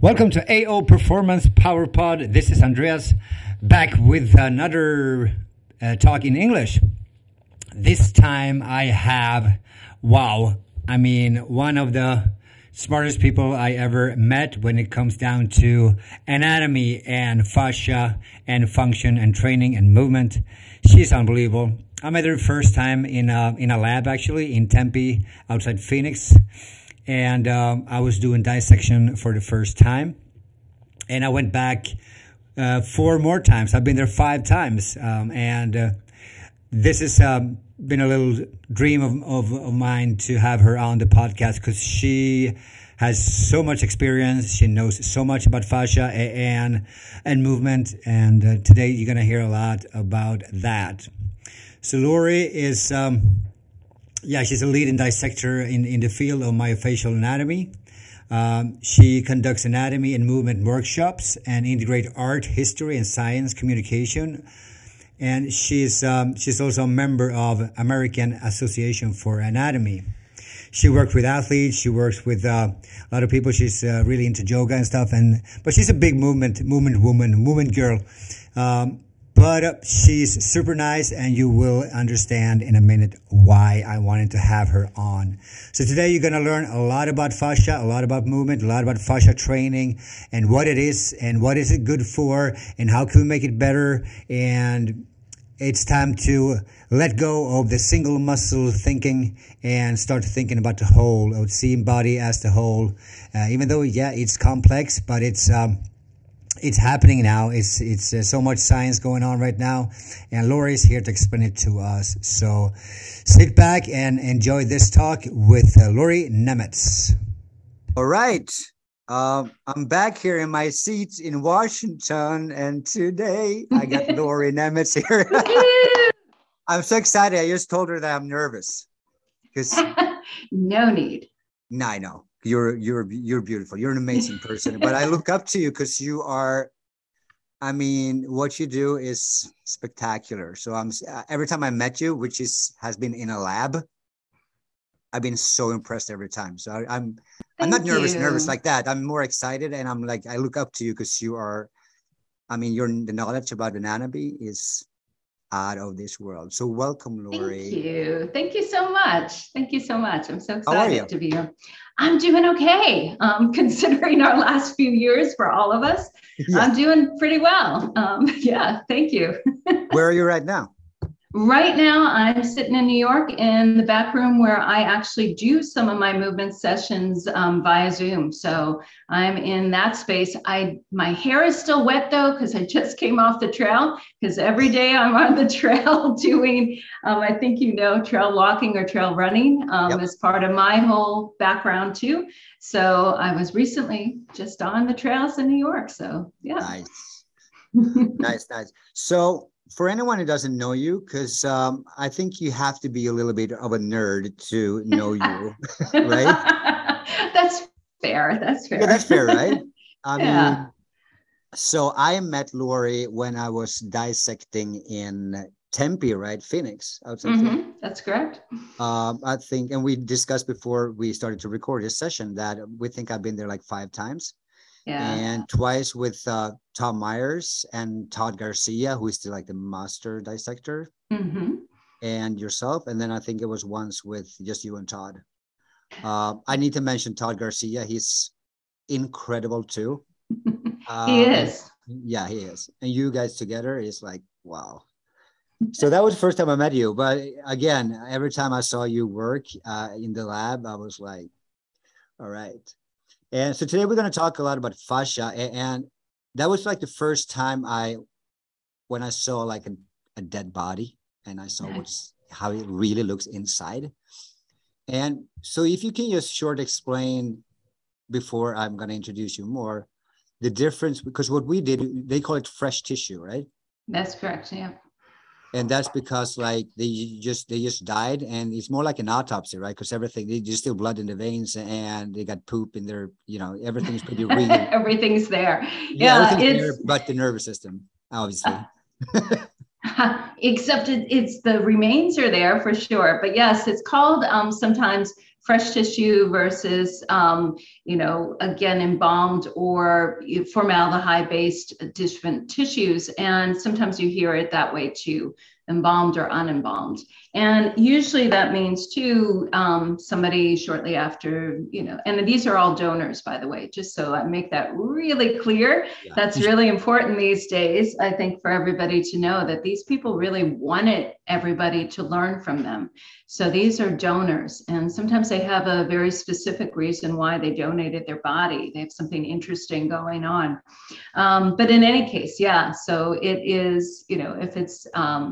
Welcome to AO Performance Power Pod. This is Andreas back with another talk in English. This time I have, one of the smartest people I ever met when it comes down to anatomy and fascia and function and training and movement. She's unbelievable. I met her first time in a lab, actually, in Tempe, outside Phoenix. And I was doing dissection for the first time. And I went back 4 more times. I've been there 5 times. This has been a little dream of mine to have her on the podcast because she has so much experience. She knows so much about fascia and movement. And today you're going to hear a lot about that. So Lori is... she's a leading dissector in the field of myofascial anatomy. She conducts anatomy and movement workshops and integrate art, history, and science communication. And she's also a member of American Association for Anatomy. She works with athletes. She works with a lot of people. She's really into yoga and stuff. But she's a big movement woman, movement girl. But she's super nice, and you will understand in a minute why I wanted to have her on. So today you're going to learn a lot about fascia, a lot about movement, a lot about fascia training, and what it is, and what is it good for, and how can we make it better. And it's time to let go of the single muscle thinking and start thinking about the whole, of seeing body as the whole. Even though, it's complex, but it's happening now. It's so much science going on right now, and Lori is here to explain it to us. So sit back and enjoy this talk with Lori Nemetz. All right. I'm back here in my seat in Washington, and today I got Lori Nemetz here. I'm so excited. I just told her that I'm nervous. No need. No, I know. You're beautiful. You're an amazing person. But I look up to you because you are, what you do is spectacular. So every time I met you, which has been in a lab, I've been so impressed every time. So I'm not nervous like that. I'm more excited, and I'm like, I look up to you because you are, the knowledge about anatomy is out of this world. So welcome, Lori. Thank you so much. I'm so excited to be here. I'm doing okay. Considering our last few years for all of us, I'm doing pretty well. Thank you. Where are you right now? Right now, I'm sitting in New York in the back room where I actually do some of my movement sessions via Zoom. So I'm in that space. My hair is still wet though, because I just came off the trail, because every day I'm on the trail doing, I think trail walking or trail running as part of my whole background too. So I was recently just on the trails in New York. So yeah. Nice. So for anyone who doesn't know you, because I think you have to be a little bit of a nerd to know you, right? That's fair. Yeah, that's fair, right? So I met Lori when I was dissecting in Tempe, right? Phoenix. That's correct. I think, and we discussed before we started to record this session that we think I've been there like 5 times. And twice with Tom Myers and Todd Garcia, who is still like the master dissector, and yourself. And then I think it was once with just you and Todd. I need to mention Todd Garcia. He's incredible too. He is. Yeah, he is. And you guys together is like, wow. So that was the first time I met you. But again, every time I saw you work in the lab, I was like, all right. And so today we're going to talk a lot about fascia, and that was like the first time when I saw like a dead body, and I saw how it really looks inside. And so if you can just short explain before I'm going to introduce you more, the difference, because what we did, they call it fresh tissue, right? That's correct. Yeah. And that's because like they just died, and it's more like an autopsy, right? Because there's still blood in the veins, and they got poop in their, everything's pretty real. Everything's there. Everything's there, but the nervous system, obviously. Except it's the remains are there for sure. But yes, it's called sometimes fresh tissue versus, again, embalmed or formaldehyde-based different tissues. And sometimes you hear it that way too, embalmed or unembalmed. And usually that means too, somebody shortly after, and these are all donors, by the way, just so I make that really clear. Yeah. That's really important these days, I think, for everybody to know that these people really wanted everybody to learn from them. So these are donors, and sometimes they have a very specific reason why they donated their body. They have something interesting going on. But in any case, yeah, so it is, if it's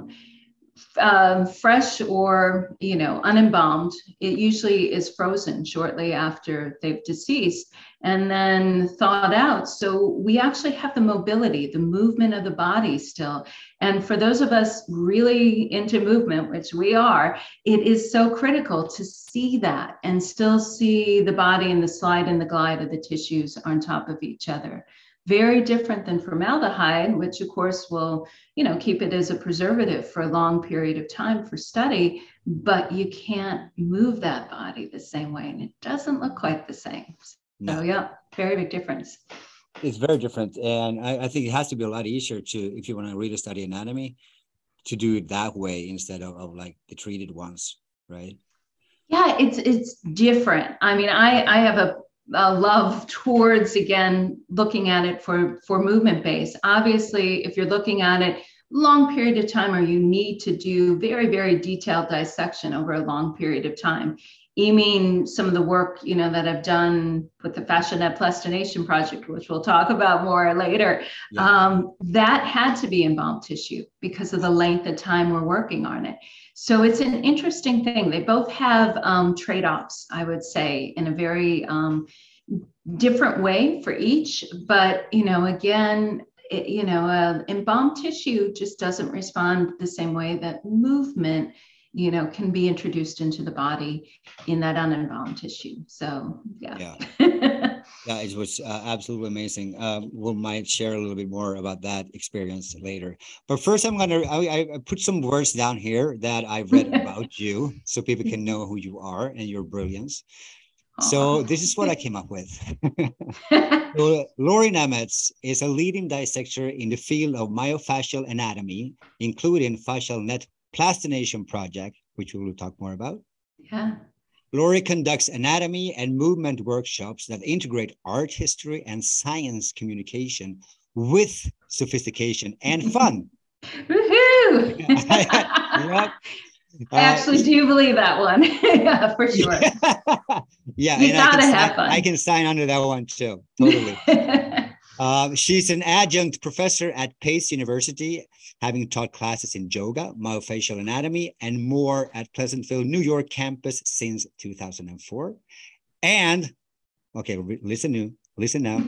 fresh or, unembalmed, it usually is frozen shortly after they've deceased and then thawed out. So we actually have the mobility, the movement of the body still. And for those of us really into movement, which we are, it is so critical to see that and still see the body and the slide and the glide of the tissues on top of each other. Very different than formaldehyde, which of course will, keep it as a preservative for a long period of time for study, but you can't move that body the same way, and it doesn't look quite the same. No. So yeah, very big difference. It's very different, and I think it has to be a lot easier to, if you want to really study anatomy, to do it that way instead of like the treated ones, right? Yeah, it's different. I mean, I have a love towards, again, looking at it for movement base. Obviously, if you're looking at it long period of time, or you need to do very, very detailed dissection over a long period of time. You mean some of the work, that I've done with the FasciaNet Plastination Project, which we'll talk about more later, yeah. That had to be embalmed tissue because of the length of time we're working on it. So it's an interesting thing. They both have trade-offs, I would say, in a very different way for each. But, again, embalmed tissue just doesn't respond the same way that movement, can be introduced into the body in that unembalmed tissue. So, yeah. Yeah, it was absolutely amazing. We might share a little bit more about that experience later. But first, I put some words down here that I've read about you so people can know who you are and your brilliance. So this is what I came up with. So, Lori Nemetz is a leading dissector in the field of myofascial anatomy, including FasciaNet Plastination Project, which we will talk more about. Yeah. Lori conducts anatomy and movement workshops that integrate art history and science communication with sophistication and fun. Woohoo! Yep. I actually do believe that one. Yeah, for sure. Yeah, you gotta have fun. I can sign under that one too. Totally. She's an adjunct professor at Pace University, having taught classes in yoga, myofascial anatomy, and more at Pleasantville, New York campus since 2004. And, okay, listen now.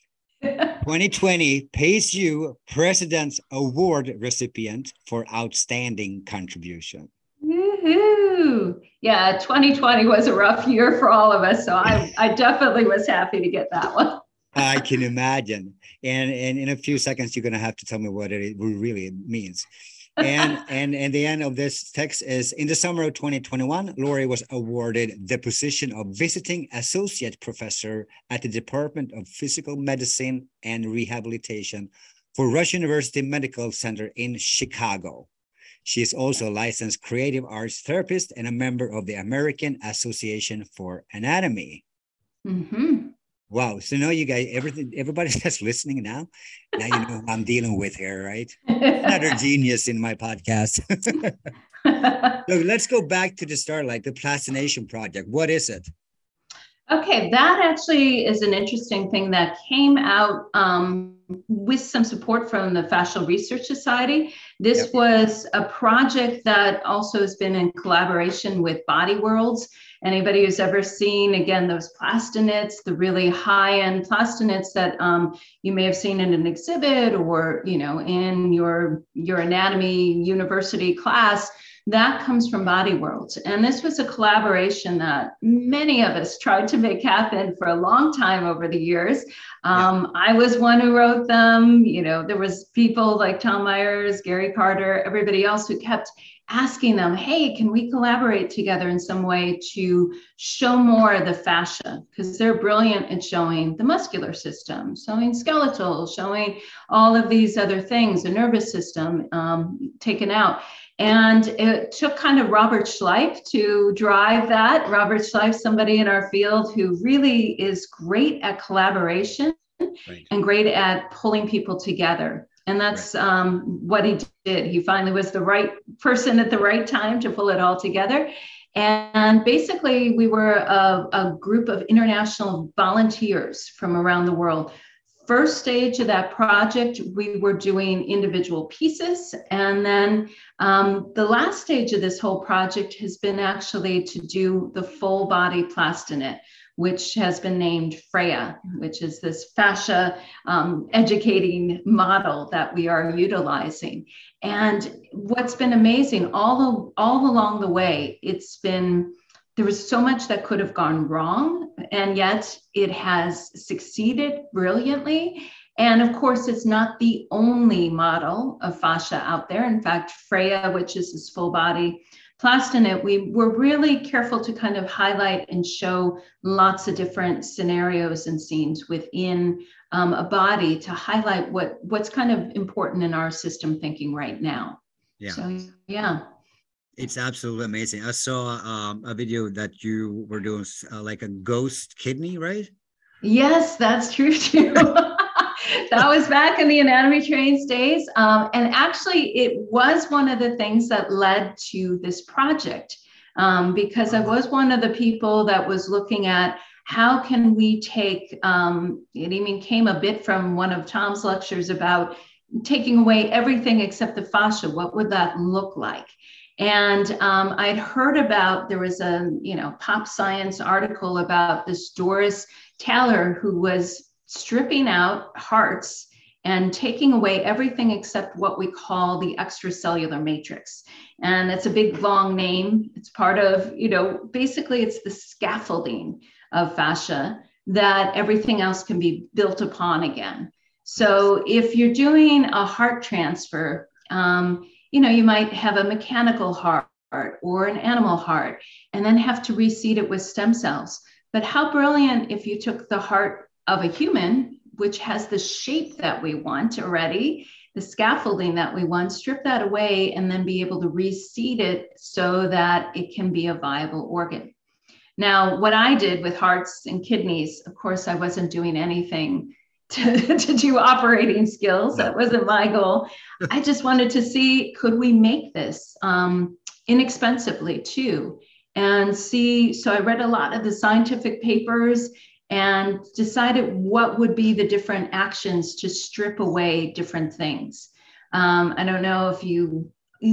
2020 Pace U President's Award recipient for outstanding contribution. Woohoo! Yeah, 2020 was a rough year for all of us, so I definitely was happy to get that one. I can imagine. And in a few seconds, you're going to have to tell me what it really means. And the end of this text is, in the summer of 2021, Lori was awarded the position of visiting associate professor at the Department of Physical Medicine and Rehabilitation for Rush University Medical Center in Chicago. She is also a licensed creative arts therapist and a member of the American Association for Anatomy. Mm-hmm. Wow. So now you guys, everybody that's listening now you know who I'm dealing with here, right? Another genius in my podcast. So let's go back to the start, like the Plastination Project. What is it? Okay, that actually is an interesting thing that came out with some support from the Fascial Research Society. This was a project that also has been in collaboration with Body Worlds. Anybody who's ever seen, again, those plastinets, the really high-end plastinets that you may have seen in an exhibit or, in your anatomy university class, that comes from Body Worlds. And this was a collaboration that many of us tried to make happen for a long time over the years. I was one who wrote them. There was people like Tom Myers, Gary Gary Carter, everybody else who kept asking them, hey, can we collaborate together in some way to show more of the fascia? Because they're brilliant at showing the muscular system, showing skeletal, showing all of these other things, the nervous system taken out. And it took kind of Robert Schleif to drive that. Robert Schleif, somebody in our field who really is great at collaboration, right, and great at pulling people together. And that's what he did. He finally was the right person at the right time to pull it all together. And basically, we were a group of international volunteers from around the world. First stage of that project, we were doing individual pieces. And then the last stage of this whole project has been actually to do the full body Plastinet, which has been named Freya, which is this fascia educating model that we are utilizing. And what's been amazing all along the way, there was so much that could have gone wrong, and yet it has succeeded brilliantly. And of course, it's not the only model of fascia out there. In fact, Freya, which is this full body Plastinet, we were really careful to kind of highlight and show lots of different scenarios and scenes within a body to highlight what's kind of important in our system thinking right now. Yeah. So, yeah. It's absolutely amazing. I saw a video that you were doing like a ghost kidney, right? Yes, that's true too. That was back in the Anatomy Trains days. And actually, it was one of the things that led to this project, because I was one of the people that was looking at how can we take, it even came a bit from one of Tom's lectures about taking away everything except the fascia. What would that look like? And I'd heard about, there was a Pop Science article about this Doris Taylor who was stripping out hearts and taking away everything except what we call the extracellular matrix. And it's a big, long name. It's part of, basically it's the scaffolding of fascia that everything else can be built upon again. So if you're doing a heart transfer, you might have a mechanical heart or an animal heart and then have to reseed it with stem cells. But how brilliant if you took the heart of a human, which has the shape that we want already, the scaffolding that we want, strip that away and then be able to reseed it so that it can be a viable organ. Now, what I did with hearts and kidneys, of course, I wasn't doing anything to do operating skills. That wasn't my goal. I just wanted to see, could we make this inexpensively too? And see, so I read a lot of the scientific papers and decided what would be the different actions to strip away different things. I don't know if you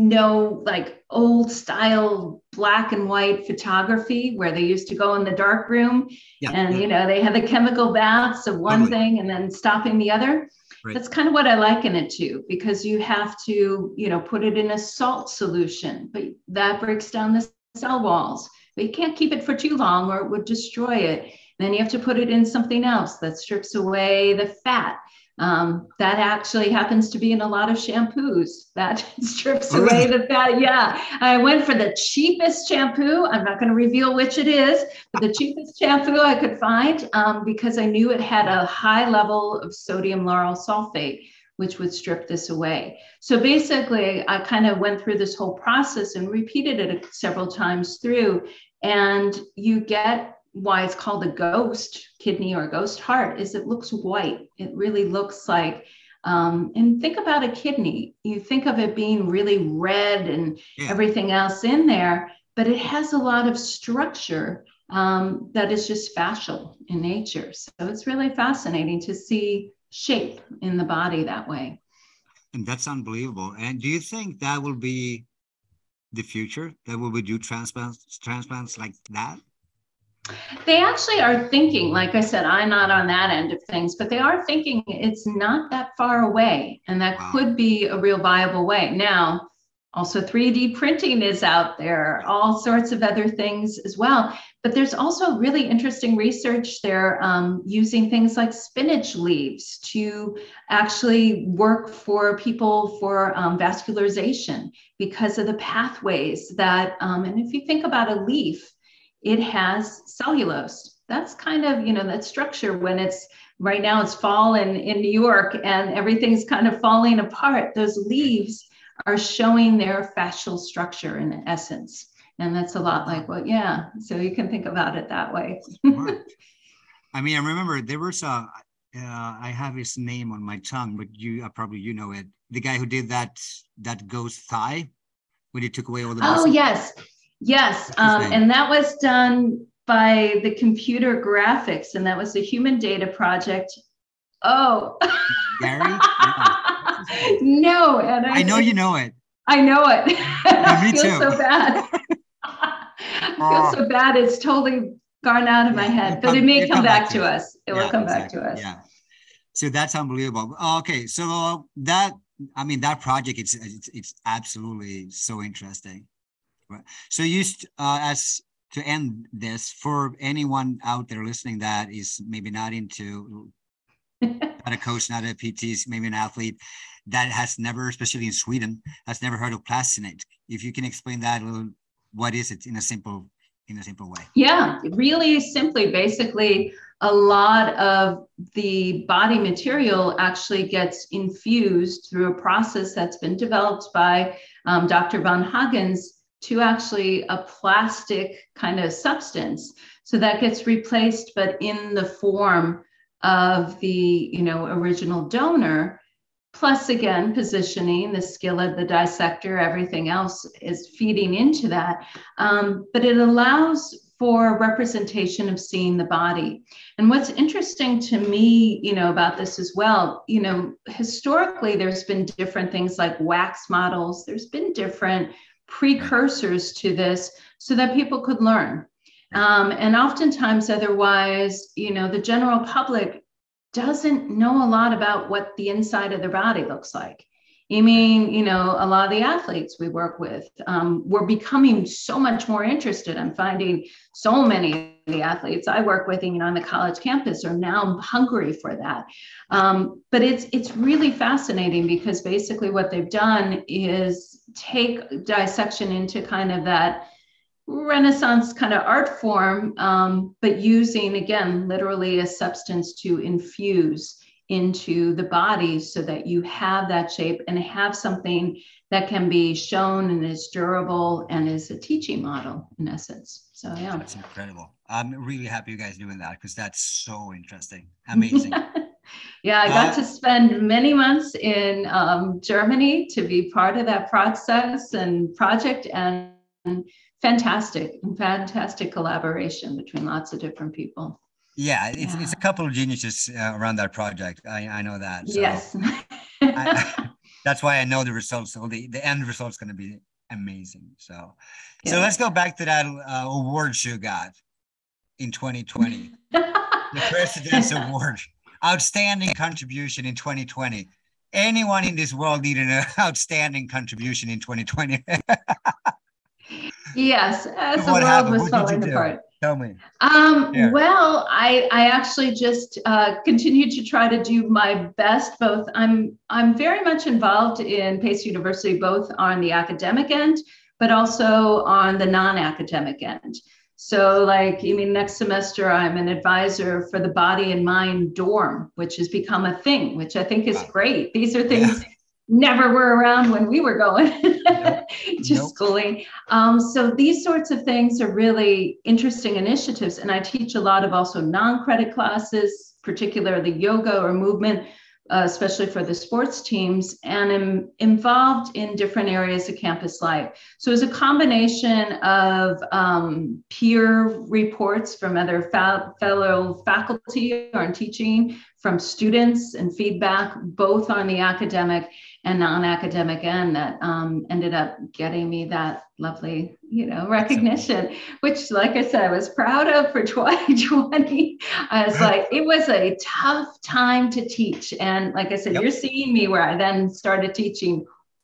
like old style black and white photography where they used to go in the dark room and, they had the chemical baths of one thing and then stopping the other. Right. That's kind of what I liken it to, because you have to, put it in a salt solution, but that breaks down the cell walls, but you can't keep it for too long or it would destroy it. Then you have to put it in something else that strips away the fat. That actually happens to be in a lot of shampoos that strips away the fat. Yeah, I went for the cheapest shampoo. I'm not going to reveal which it is, but the cheapest shampoo I could find because I knew it had a high level of sodium lauryl sulfate, which would strip this away. So basically, I kind of went through this whole process and repeated it several times through, and you get why it's called a ghost kidney or ghost heart is it looks white. It really looks like, and think about a kidney. You think of it being really red and everything else in there, but it has a lot of structure that is just fascial in nature. So it's really fascinating to see shape in the body that way. And that's unbelievable. And do you think that will be the future, that we will do transplants like that? They actually are thinking, like I said, I'm not on that end of things, but they are thinking it's not that far away and that could be a real viable way. Now, Also, 3D printing is out there, all sorts of other things as well. But there's also really interesting research there using things like spinach leaves to actually work for people for vascularization because of the pathways that, and if you think about a leaf, it has cellulose. That's kind of, that structure when it's right now it's fall in New York and everything's kind of falling apart. Those leaves are showing their fascial structure in essence. And that's a lot like so you can think about it that way. I mean, I remember there was I have his name on my tongue, but probably you know it. The guy who did that ghost thigh when he took away all the muscle. Oh, yes. And that was done by the computer graphics, and that was the Human Data Project. Oh. Gary? Yeah. No, and I know you know it. I know it. Yeah, me I feel too. so bad. I feel so bad. It's totally gone out of my head, but it may come back to us. It will come back to us. Yeah. So that's unbelievable. Okay, so that project, it's absolutely so interesting. So as to end this, for anyone out there listening that is maybe not into not a coach, not a PT, maybe an athlete that has never, especially in Sweden, has never heard of Plastinate. If you can explain that a little, what is it in a simple way? Yeah, really simply, basically, a lot of the body material actually gets infused through a process that's been developed by Dr. Von Hagens to actually a plastic kind of substance. So that gets replaced, but in the form of the original donor, plus again positioning, the skillet, the dissector, everything else is feeding into that, but it allows for representation of seeing the body. And what's interesting to me about this as well, historically there's been different things like wax models, there's been different precursors to this so that people could learn. And oftentimes otherwise, the general public doesn't know a lot about what the inside of their body looks like. I mean, a lot of the athletes we work with, we're becoming so much more interested. I'm finding so many of the athletes I work with, on the college campus are now hungry for that. But it's really fascinating because basically what they've done is take dissection into kind of that Renaissance kind of art form, but using, again, literally a substance to infuse into the body so that you have that shape and have something that can be shown and is durable and is a teaching model in essence. So, yeah. That's incredible. I'm really happy you guys are doing that because that's so interesting. Amazing. Yeah, I got to spend many months in Germany to be part of that process and project, and fantastic collaboration between lots of different people. Yeah, it's a couple of geniuses around that project. I know that. So yes. That's why I know the results. So the end result's going to be amazing. So let's go back to that award you got in 2020. The President's Award. Outstanding contribution in 2020. Anyone in this world needed an outstanding contribution in 2020. Yes, as the world was falling apart. Tell me. Well, I actually just continued to try to do my best. Both I'm very much involved in Pace University, both on the academic end, but also on the non-academic end. So next semester, I'm an advisor for the Body and Mind dorm, which has become a thing, which I think is great. These are things never were around when we were going to schooling. So these sorts of things are really interesting initiatives. And I teach a lot of also non-credit classes, particularly yoga or movement, especially for the sports teams, and am involved in different areas of campus life. So it's a combination of peer reports from other fellow faculty or in teaching, from students and feedback, both on the academic and non-academic end, that ended up getting me that lovely, recognition, which, like I said, I was proud of for 2020. I was like, it was a tough time to teach. And like I said, you're seeing me where I then started teaching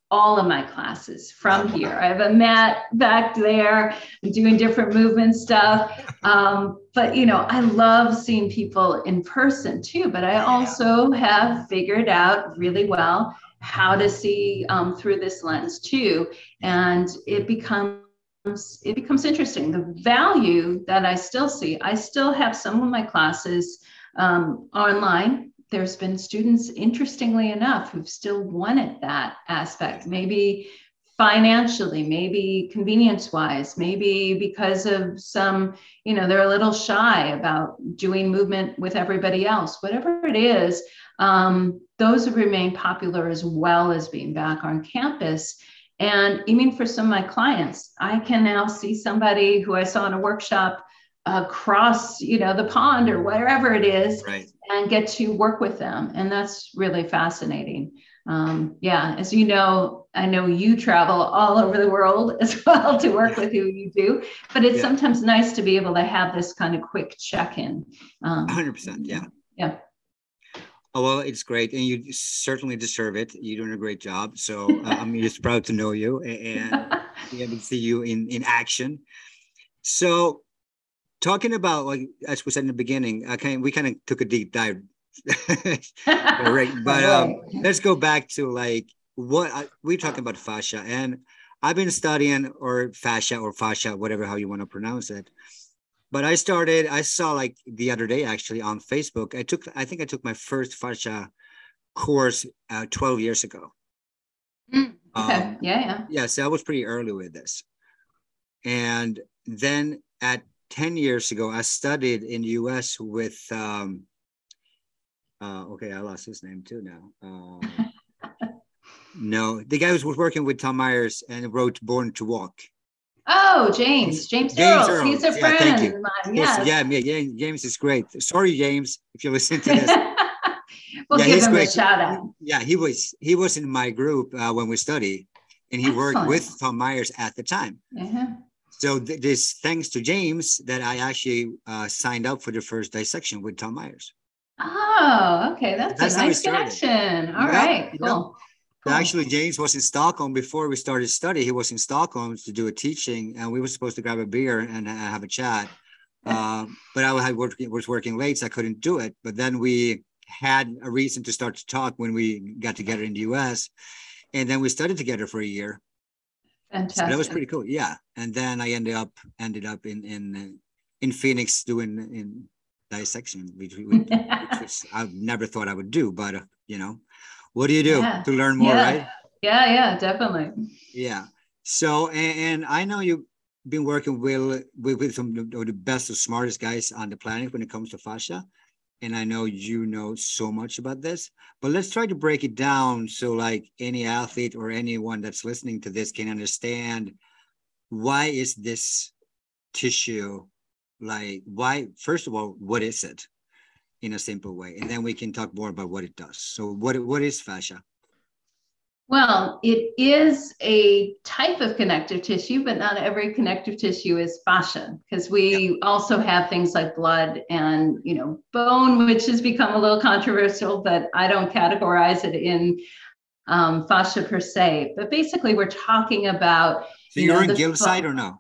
all of my classes from here. I have a mat back there. I'm doing different movement stuff. But, you know, I love seeing people in person too, but I also have figured out really well how to see through this lens too. And it becomes interesting. The value that I still see, I still have some of my classes online. There's been students, interestingly enough, who've still wanted that aspect, maybe financially, maybe convenience wise, maybe because of some, you know, they're a little shy about doing movement with everybody else, whatever it is. Those have remained popular as well as being back on campus. And even for some of my clients, I can now see somebody who I saw in a workshop across, you know, the pond or wherever it is, right, and get to work with them. And that's really fascinating. Yeah, as you know, I know you travel all over the world as well to work with who you do, but it's sometimes nice to be able to have this kind of quick check-in. 100%, yeah. Yeah. Oh, well, it's great. And you certainly deserve it. You're doing a great job. So I'm just proud to know you and be able to see you in action. So talking about, like, as we said in the beginning, we kind of took a deep dive. Right. But let's go back to, like, we're talking about fascia. And I've been studying fascia, whatever, how you want to pronounce it. But I saw, like, the other day, actually, on Facebook, I think I took my first fascia course 12 years ago. Okay. Yeah, so I was pretty early with this. And then at 10 years ago, I studied in the US with, okay, I lost his name too now. No, the guy who was working with Tom Myers and wrote Born to Walk. Oh, James Earls. He's a friend of mine. Yes. James is great. Sorry, James, if you listen to this. We'll give him a shout out. Yeah, he was in my group when we studied, and he worked with Tom Myers at the time. So this thanks to James that I actually signed up for the first dissection with Tom Myers. Oh, okay. That's a nice connection. All right, cool. Actually, James was in Stockholm before we started study. He was in Stockholm to do a teaching, and we were supposed to grab a beer and have a chat. But I was working late, so I couldn't do it. But then we had a reason to start to talk when we got together in the US. And then we studied together for a year. Fantastic. So that was pretty cool. Yeah. And then I ended up in Phoenix doing dissection, which I never thought I would do, but you know. What do you do to learn more, right? Yeah, definitely. Yeah. So, and I know you've been working with some of the best or smartest guys on the planet when it comes to fascia. And I know you know so much about this, but let's try to break it down so, like, any athlete or anyone that's listening to this can understand, why is this tissue, like, why, first of all, what is it? In a simple way, and then we can talk more about what it does. So what is fascia? Well, it is a type of connective tissue, but not every connective tissue is fascia, because we also have things like blood and, you know, bone, which has become a little controversial, but I don't categorize it in fascia per se. But basically, we're talking about. So you're on Gil's side or no?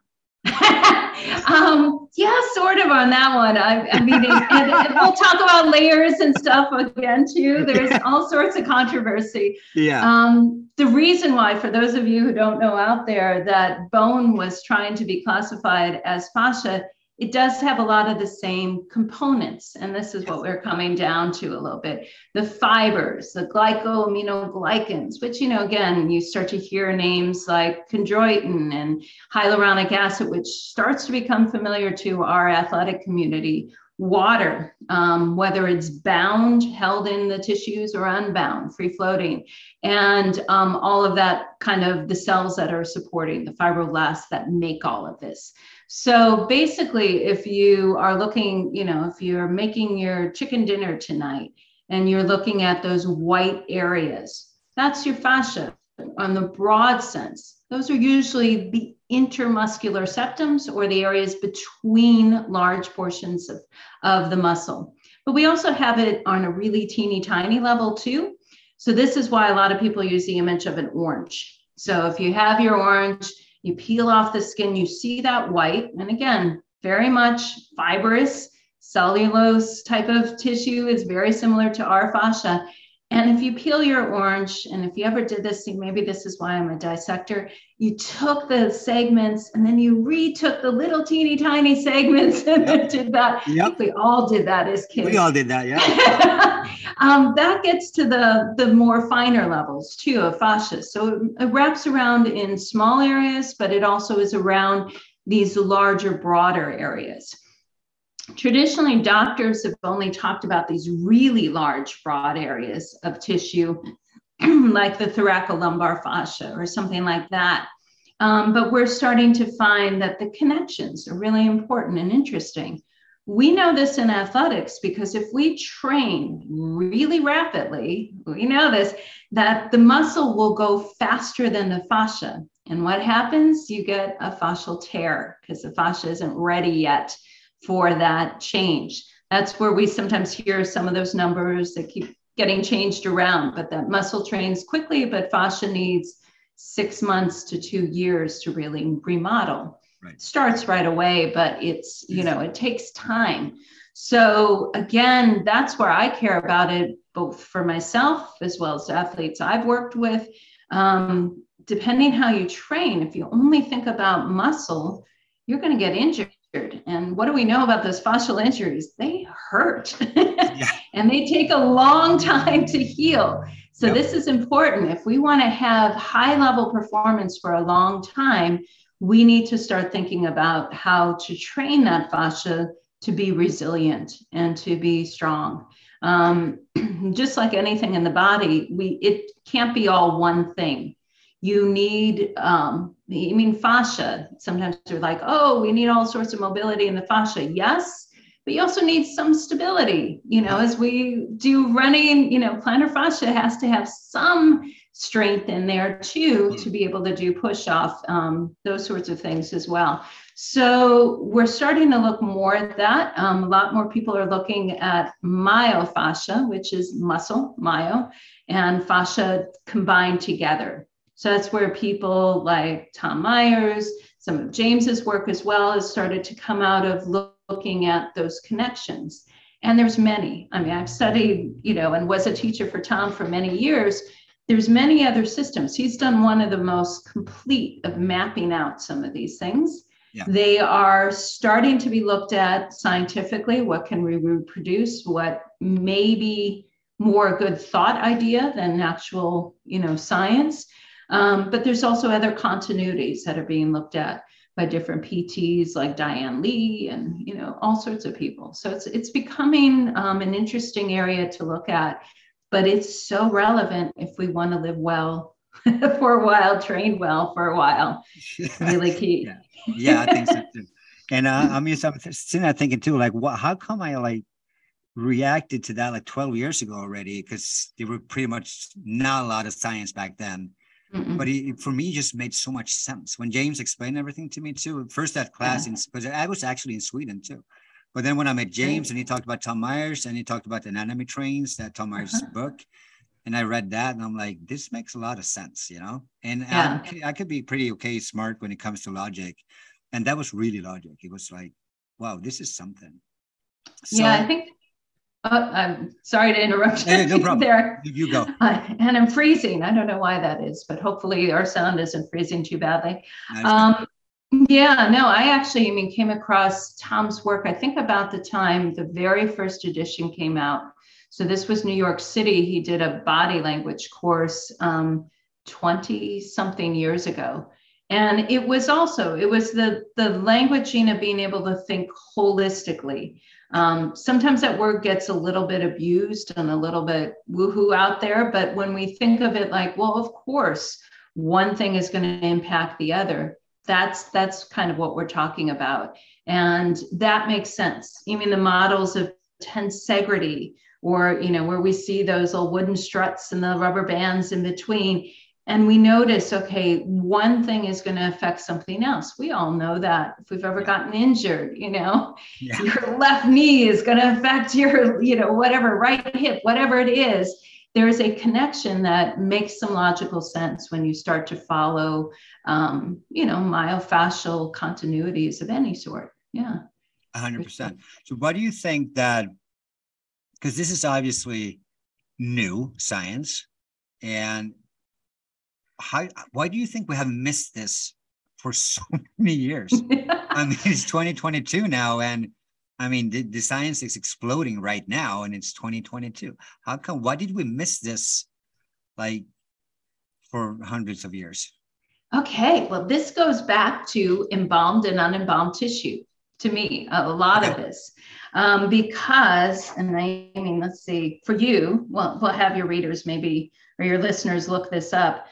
Yeah, sort of on that one. I mean, and we'll talk about layers and stuff again too. There's all sorts of controversy. Yeah. The reason why, for those of you who don't know out there, that bone was trying to be classified as fascia, it does have a lot of the same components. And this is what we're coming down to a little bit. The fibers, the glycosaminoglycans, which, you know, again, you start to hear names like chondroitin and hyaluronic acid, which starts to become familiar to our athletic community. Water, whether it's bound, held in the tissues, or unbound, free floating, and all of that, kind of the cells that are supporting the fibroblasts that make all of this. So basically, if you are looking, you know, if you're making your chicken dinner tonight and you're looking at those white areas, that's your fascia on the broad sense. Those are usually the intermuscular septums, or the areas between large portions of the muscle. But we also have it on a really teeny tiny level too. So this is why a lot of people use the image of an orange. So if you have your orange, you peel off the skin, you see that white, and again, very much fibrous, cellulose type of tissue is very similar to our fascia. And if you peel your orange, and if you ever did this, maybe this is why I'm a dissector, you took the segments and then you retook the little teeny tiny segments and then did that. Yep. I think we all did that as kids. We all did that, yeah. That gets to the more finer levels too of fascia. So it wraps around in small areas, but it also is around these larger, broader areas. Traditionally, doctors have only talked about these really large, broad areas of tissue, like the thoracolumbar fascia or something like that. But we're starting to find that the connections are really important and interesting. We know this in athletics because if we train really rapidly, we know this, that the muscle will go faster than the fascia. And what happens? You get a fascial tear because the fascia isn't ready yet for that change. That's where we sometimes hear some of those numbers that keep getting changed around, but that muscle trains quickly, but fascia needs 6 months to 2 years to really remodel. Right. It starts right away, but it's, it takes time. So again, that's where I care about it, both for myself as well as athletes I've worked with. Depending how you train, if you only think about muscle, you're going to get injured. And what do we know about those fascial injuries? They hurt and they take a long time to heal. So this is important. If we want to have high level performance for a long time, we need to start thinking about how to train that fascia to be resilient and to be strong. Just like anything in the body, it can't be all one thing. You need, fascia. Sometimes they're like, oh, we need all sorts of mobility in the fascia. Yes, but you also need some stability. As we do running, plantar fascia has to have some strength in there too, to be able to do push off, those sorts of things as well. So we're starting to look more at that. A lot more people are looking at myofascia, which is muscle, myo, and fascia combined together. So that's where people like Tom Myers, some of James's work as well, has started to come out of looking at those connections. And there's many. I mean, I've studied, and was a teacher for Tom for many years. There's many other systems. He's done one of the most complete of mapping out some of these things. Yeah. They are starting to be looked at scientifically. What can we reproduce? What may be more a good thought idea than actual, science. But there's also other continuities that are being looked at by different PTs like Diane Lee and, all sorts of people. So it's becoming an interesting area to look at, but it's so relevant if we want to live well for a while, train well for a while. Really key. Yeah, I think so too. And I'm sitting there thinking too, like, how come I reacted to that like 12 years ago already? Because there were pretty much not a lot of science back then. But for me, it just made so much sense when James explained everything to me too. First that class, because I was actually in Sweden too. But then when I met James and he talked about Tom Myers and he talked about the anatomy trains, that Tom Myers book, and I read that and I'm like, this makes a lot of sense, And I could be pretty smart when it comes to logic, and that was really logic. It was like, wow, this is something. So, I think. I'm sorry to interrupt you. No problem. There. You go. And I'm freezing. I don't know why that is, but hopefully our sound isn't freezing too badly. I actually, came across Tom's work, I think about the time the very first edition came out. So this was New York City. He did a body language course 20 something years ago. And it was the languaging of being able to think holistically. Sometimes that word gets a little bit abused and a little bit woohoo out there. But when we think of it like, well, of course, one thing is going to impact the other. That's kind of what we're talking about. And that makes sense. The models of tensegrity or, where we see those little wooden struts and the rubber bands in between. And we notice, okay, one thing is going to affect something else. We all know that if we've ever gotten injured, your left knee is going to affect your, whatever, right hip, whatever it is. there is a connection that makes some logical sense when you start to follow, myofascial continuities of any sort. Yeah. 100%. So what do you think that, because this is obviously new science, and why do you think we have missed this for so many years? I mean, it's 2022 now, and I mean, the science is exploding right now, and it's 2022. How come? Why did we miss this, like, for hundreds of years? Okay, well, this goes back to embalmed and unembalmed tissue. To me, a lot of this, because, and I mean, let's see, for you, well, we'll have your readers maybe or your listeners look this up,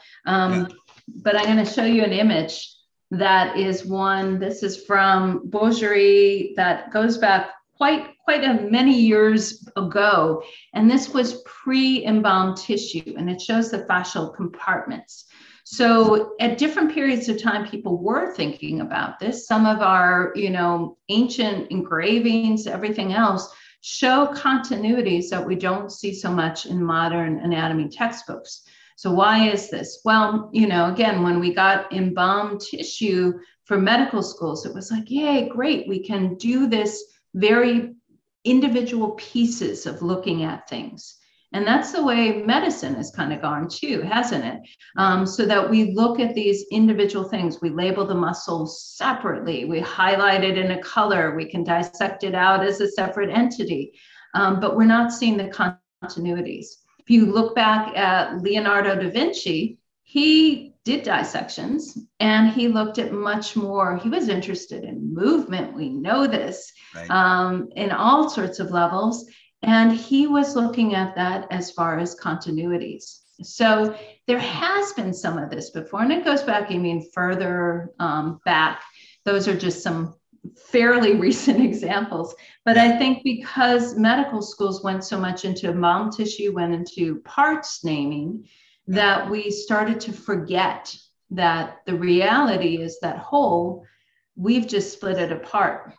but I'm going to show you an image that is one. This is from Boucherie that goes back quite many years ago, and this was pre-embalmed tissue, and it shows the fascial compartments. So at different periods of time, people were thinking about this. Some of our, ancient engravings, everything else, show continuities that we don't see so much in modern anatomy textbooks. So why is this? Well, again, when we got embalmed tissue for medical schools, it was like, yay, great. We can do this very individual pieces of looking at things. And that's the way medicine has kind of gone too, hasn't it? So that we look at these individual things. We label the muscles separately. We highlight it in a color. We can dissect it out as a separate entity. But we're not seeing the continuities. If you look back at Leonardo da Vinci, he did dissections and he looked at much more. He was interested in movement. We know this, right. In all sorts of levels. And he was looking at that as far as continuities. So there has been some of this before, and it goes back, further back. Those are just some fairly recent examples. But I think because medical schools went so much into embalmed tissue, went into parts naming, that we started to forget that the reality is that whole, we've just split it apart.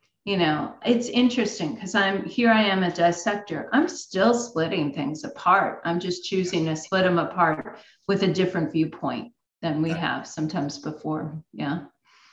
It's interesting because I am a dissector. I'm still splitting things apart. I'm just choosing to split them apart with a different viewpoint than we have sometimes before. Yeah.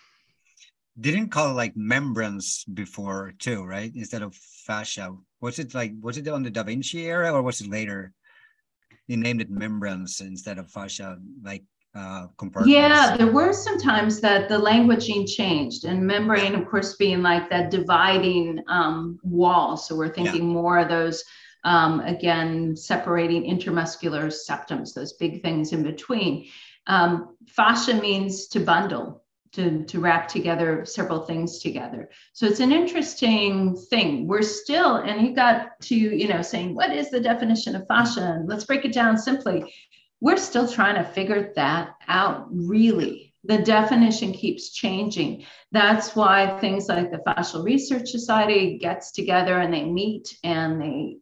Didn't call it like membranes before too, right? Instead of fascia. Was it on the Da Vinci era or was it later? They named it membranes instead of fascia, like compartments. Yeah, there were some times that the languaging changed, and membrane, of course, being like that dividing wall. So we're thinking more of those, again, separating intermuscular septums, those big things in between. Fascia means to bundle, to wrap together several things together. So it's an interesting thing. We're still, and you got to, saying, what is the definition of fascia? And let's break it down simply. We're still trying to figure that out, really. The definition keeps changing. That's why things like the Fascial Research Society gets together and they meet and they,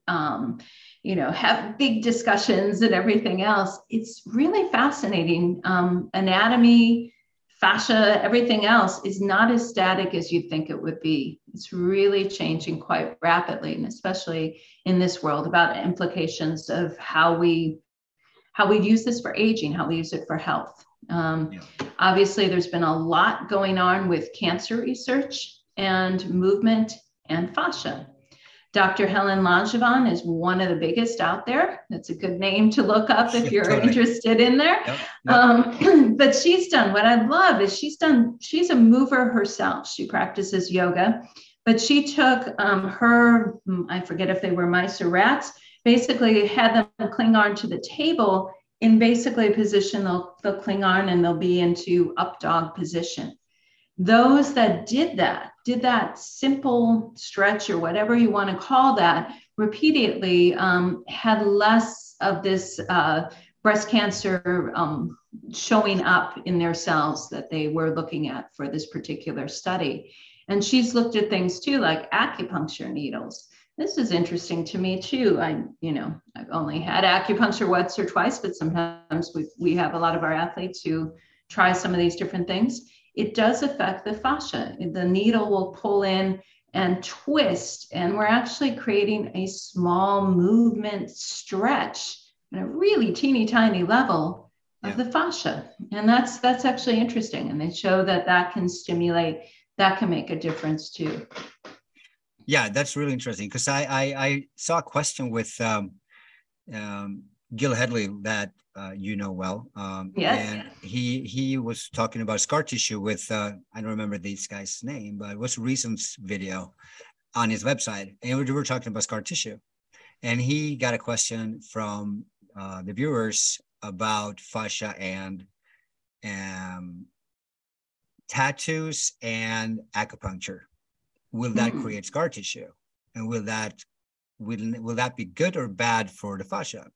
have big discussions and everything else. It's really fascinating. Anatomy, fascia, everything else is not as static as you'd think it would be. It's really changing quite rapidly, and especially in this world, about implications of how we use this for aging, how we use it for health. Obviously, there's been a lot going on with cancer research and movement and fascia. Dr. Helen Langevin is one of the biggest out there. That's a good name to look up if you're interested in there. But she's done, what I love is she's a mover herself. She practices yoga, but she took I forget if they were mice or rats, basically had them cling on to the table in basically a position they'll cling on and they'll be into up dog position. Those that did that simple stretch or whatever you want to call that repeatedly had less of this breast cancer showing up in their cells that they were looking at for this particular study. And she's looked at things too, like acupuncture needles. This is interesting to me too. I've only had acupuncture once or twice, but sometimes we have a lot of our athletes who try some of these different things. It does affect the fascia. The needle will pull in and twist, and we're actually creating a small movement stretch at a really teeny tiny level of the fascia. And that's actually interesting. And they show that that can stimulate, that can make a difference too. Yeah, that's really interesting, because I saw a question with Gil Headley that you know well. Yes. And he was talking about scar tissue with, I don't remember this guy's name, but it was a recent video on his website. And we were talking about scar tissue. And he got a question from the viewers about fascia and tattoos and acupuncture. Will that create scar tissue? And will that be good or bad for the fascia?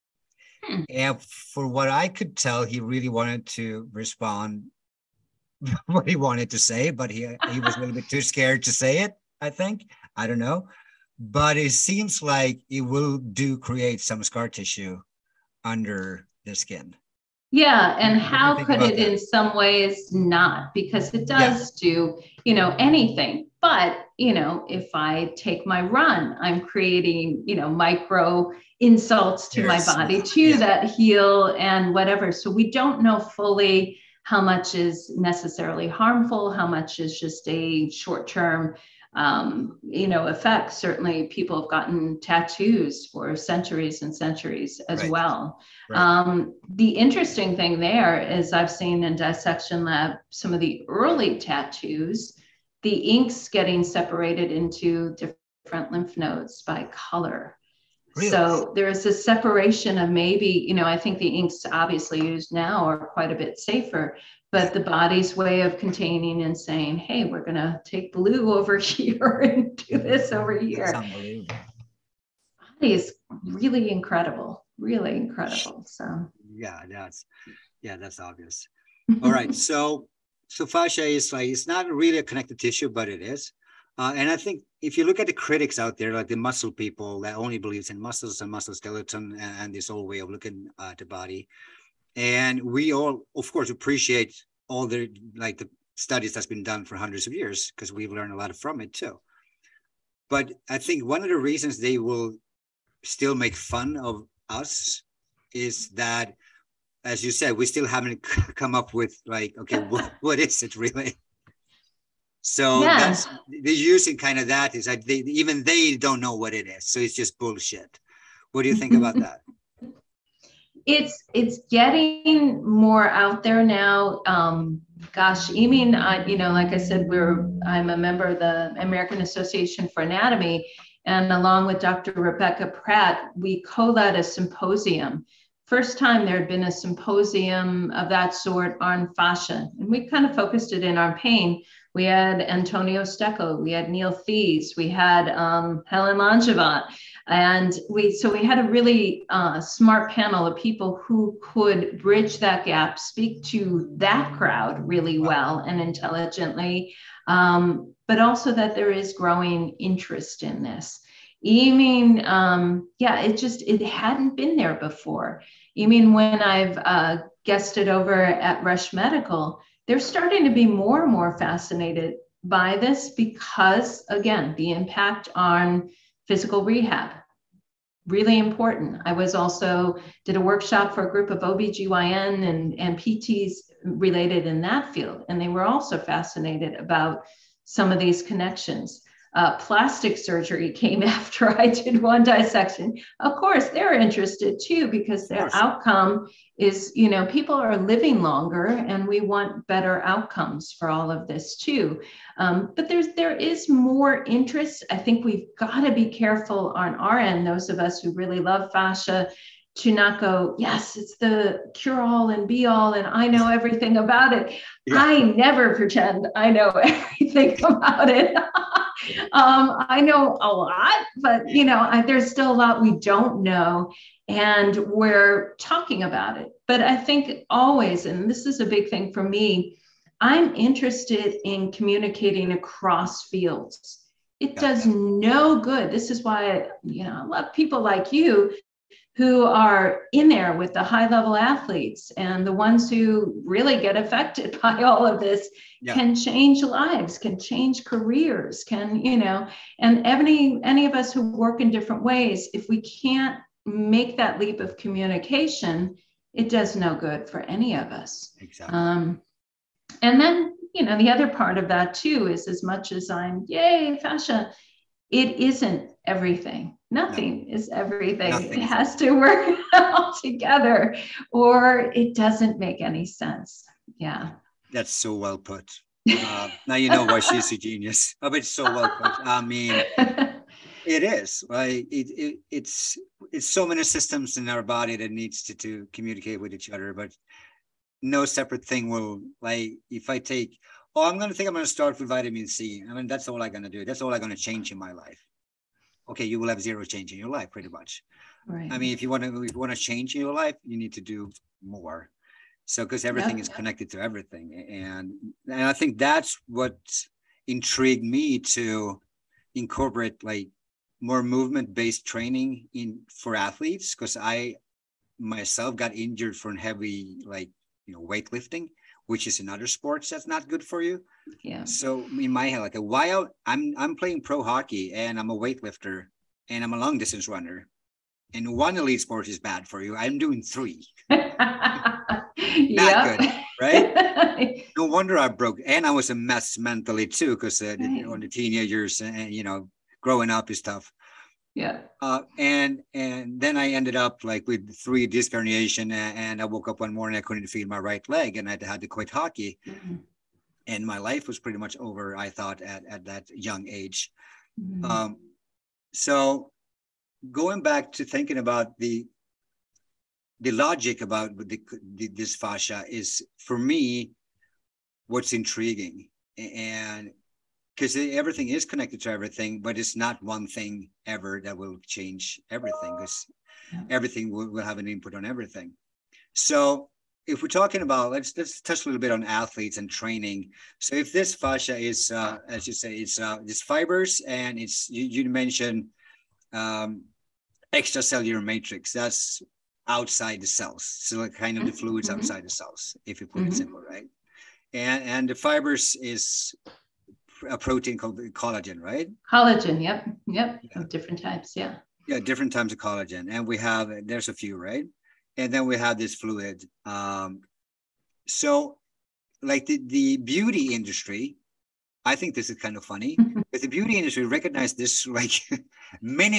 And for what I could tell, he really wanted to respond what he wanted to say, but he was a little bit too scared to say it, I think. I don't know. But it seems like it will create some scar tissue under the skin. Yeah, and how could it in some ways not? Because it does do, anything. But, if I take my run, I'm creating, micro insults to my body too that heal and whatever. So we don't know fully how much is necessarily harmful, how much is just a short-term effect. Certainly people have gotten tattoos for centuries and centuries as well. Right. The interesting thing there is I've seen in dissection lab, some of the early tattoos, the inks getting separated into different lymph nodes by color. Really? So there's a separation of maybe, I think the inks obviously used now are quite a bit safer, but the body's way of containing and saying, hey, we're going to take blue over here and do this over here. That's unbelievable. The body is really incredible, really incredible. So that's obvious. All right. So fascia is like, it's not really a connective tissue, but it is. And I think if you look at the critics out there, like the muscle people that only believes in muscles and muscle skeleton and this old way of looking at the body, and we all, of course, appreciate all the studies that's been done for hundreds of years, because we've learned a lot from it too. But I think one of the reasons they will still make fun of us is that, as you said, we still haven't come up with okay, what is it really? So that's the using kind of that is that even they don't know what it is. So it's just bullshit. What do you think about that? It's getting more out there now. Gosh, you mean, like I said, I'm a member of the American Association for Anatomy, and along with Dr. Rebecca Pratt, we co-led a symposium. First time there had been a symposium of that sort on fascia, and we kind of focused it in on pain. We had Antonio Stecco, we had Neil Thies, we had Helen Langevin, and we had a really smart panel of people who could bridge that gap, speak to that crowd really well and intelligently, but also that there is growing interest in this. It hadn't been there before. When I've guested over at Rush Medical, they're starting to be more and more fascinated by this because, again, the impact on physical rehab, really important. I did a workshop for a group of OBGYN and PTs related in that field, and they were also fascinated about some of these connections. Plastic surgery came after I did one dissection. Of course, they're interested too, because their outcome is, people are living longer and we want better outcomes for all of this too. But there is more interest. I think we've got to be careful on our end, those of us who really love fascia, to not go, yes, it's the cure all and be all, and I know everything about it. Yeah. I never pretend I know everything about it. I know a lot, but there's still a lot we don't know, and we're talking about it. But I think always, and this is a big thing for me, I'm interested in communicating across fields. It does no good. This is why, I love people like you who are in there with the high level athletes, and the ones who really get affected by all of this can change lives, can change careers, and any of us who work in different ways, if we can't make that leap of communication, it does no good for any of us. Exactly. And then, the other part of that too is, as much as I'm, yay, fascia, it isn't everything. Nothing is everything. It has to work all together, or it doesn't make any sense. Yeah. That's so well put. Now you know why she's a genius. Oh, but it's so well put. I mean, it is, right? It's so many systems in our body that needs to communicate with each other, but no separate thing will, like, if I take, I'm going to start with vitamin C. I mean, that's all I'm going to do. That's all I'm going to change in my life. Okay, you will have zero change in your life, pretty much. Right. I mean, if you want to change in your life, you need to do more. So, because everything is connected to everything. And I think that's what intrigued me to incorporate like more movement-based training for athletes, because I myself got injured from heavy, like, weightlifting, which is another sports that's not good for you. Yeah. So in my head, like, while I'm playing pro hockey and I'm a weightlifter and I'm a long distance runner, and one elite sport is bad for you, I'm doing 3. Not good, right? No wonder I broke, and I was a mess mentally too, because on the teenagers and growing up is tough. Yeah. And then I ended up like with 3 disc herniation, and I woke up one morning, I couldn't feel my right leg, and I had to quit hockey. Mm-hmm. And my life was pretty much over, I thought, at that young age. Mm-hmm. So going back to thinking about the logic about this fascia is, for me, what's intriguing. And because everything is connected to everything, but it's not one thing ever that will change everything, because everything will have an input on everything. So if we're talking about, let's touch a little bit on athletes and training. So if this fascia is, as you say, it's fibers, and it's, you mentioned extracellular matrix, that's outside the cells. So like kind of the fluids outside the cells, if you put it simple, right? And the fibers is a protein called collagen, right? Collagen, yep. Of different types, yeah. Yeah, different types of collagen. And there's a few, right? And then we have this fluid. So like the beauty industry, I think this is kind of funny, but the beauty industry recognized this like many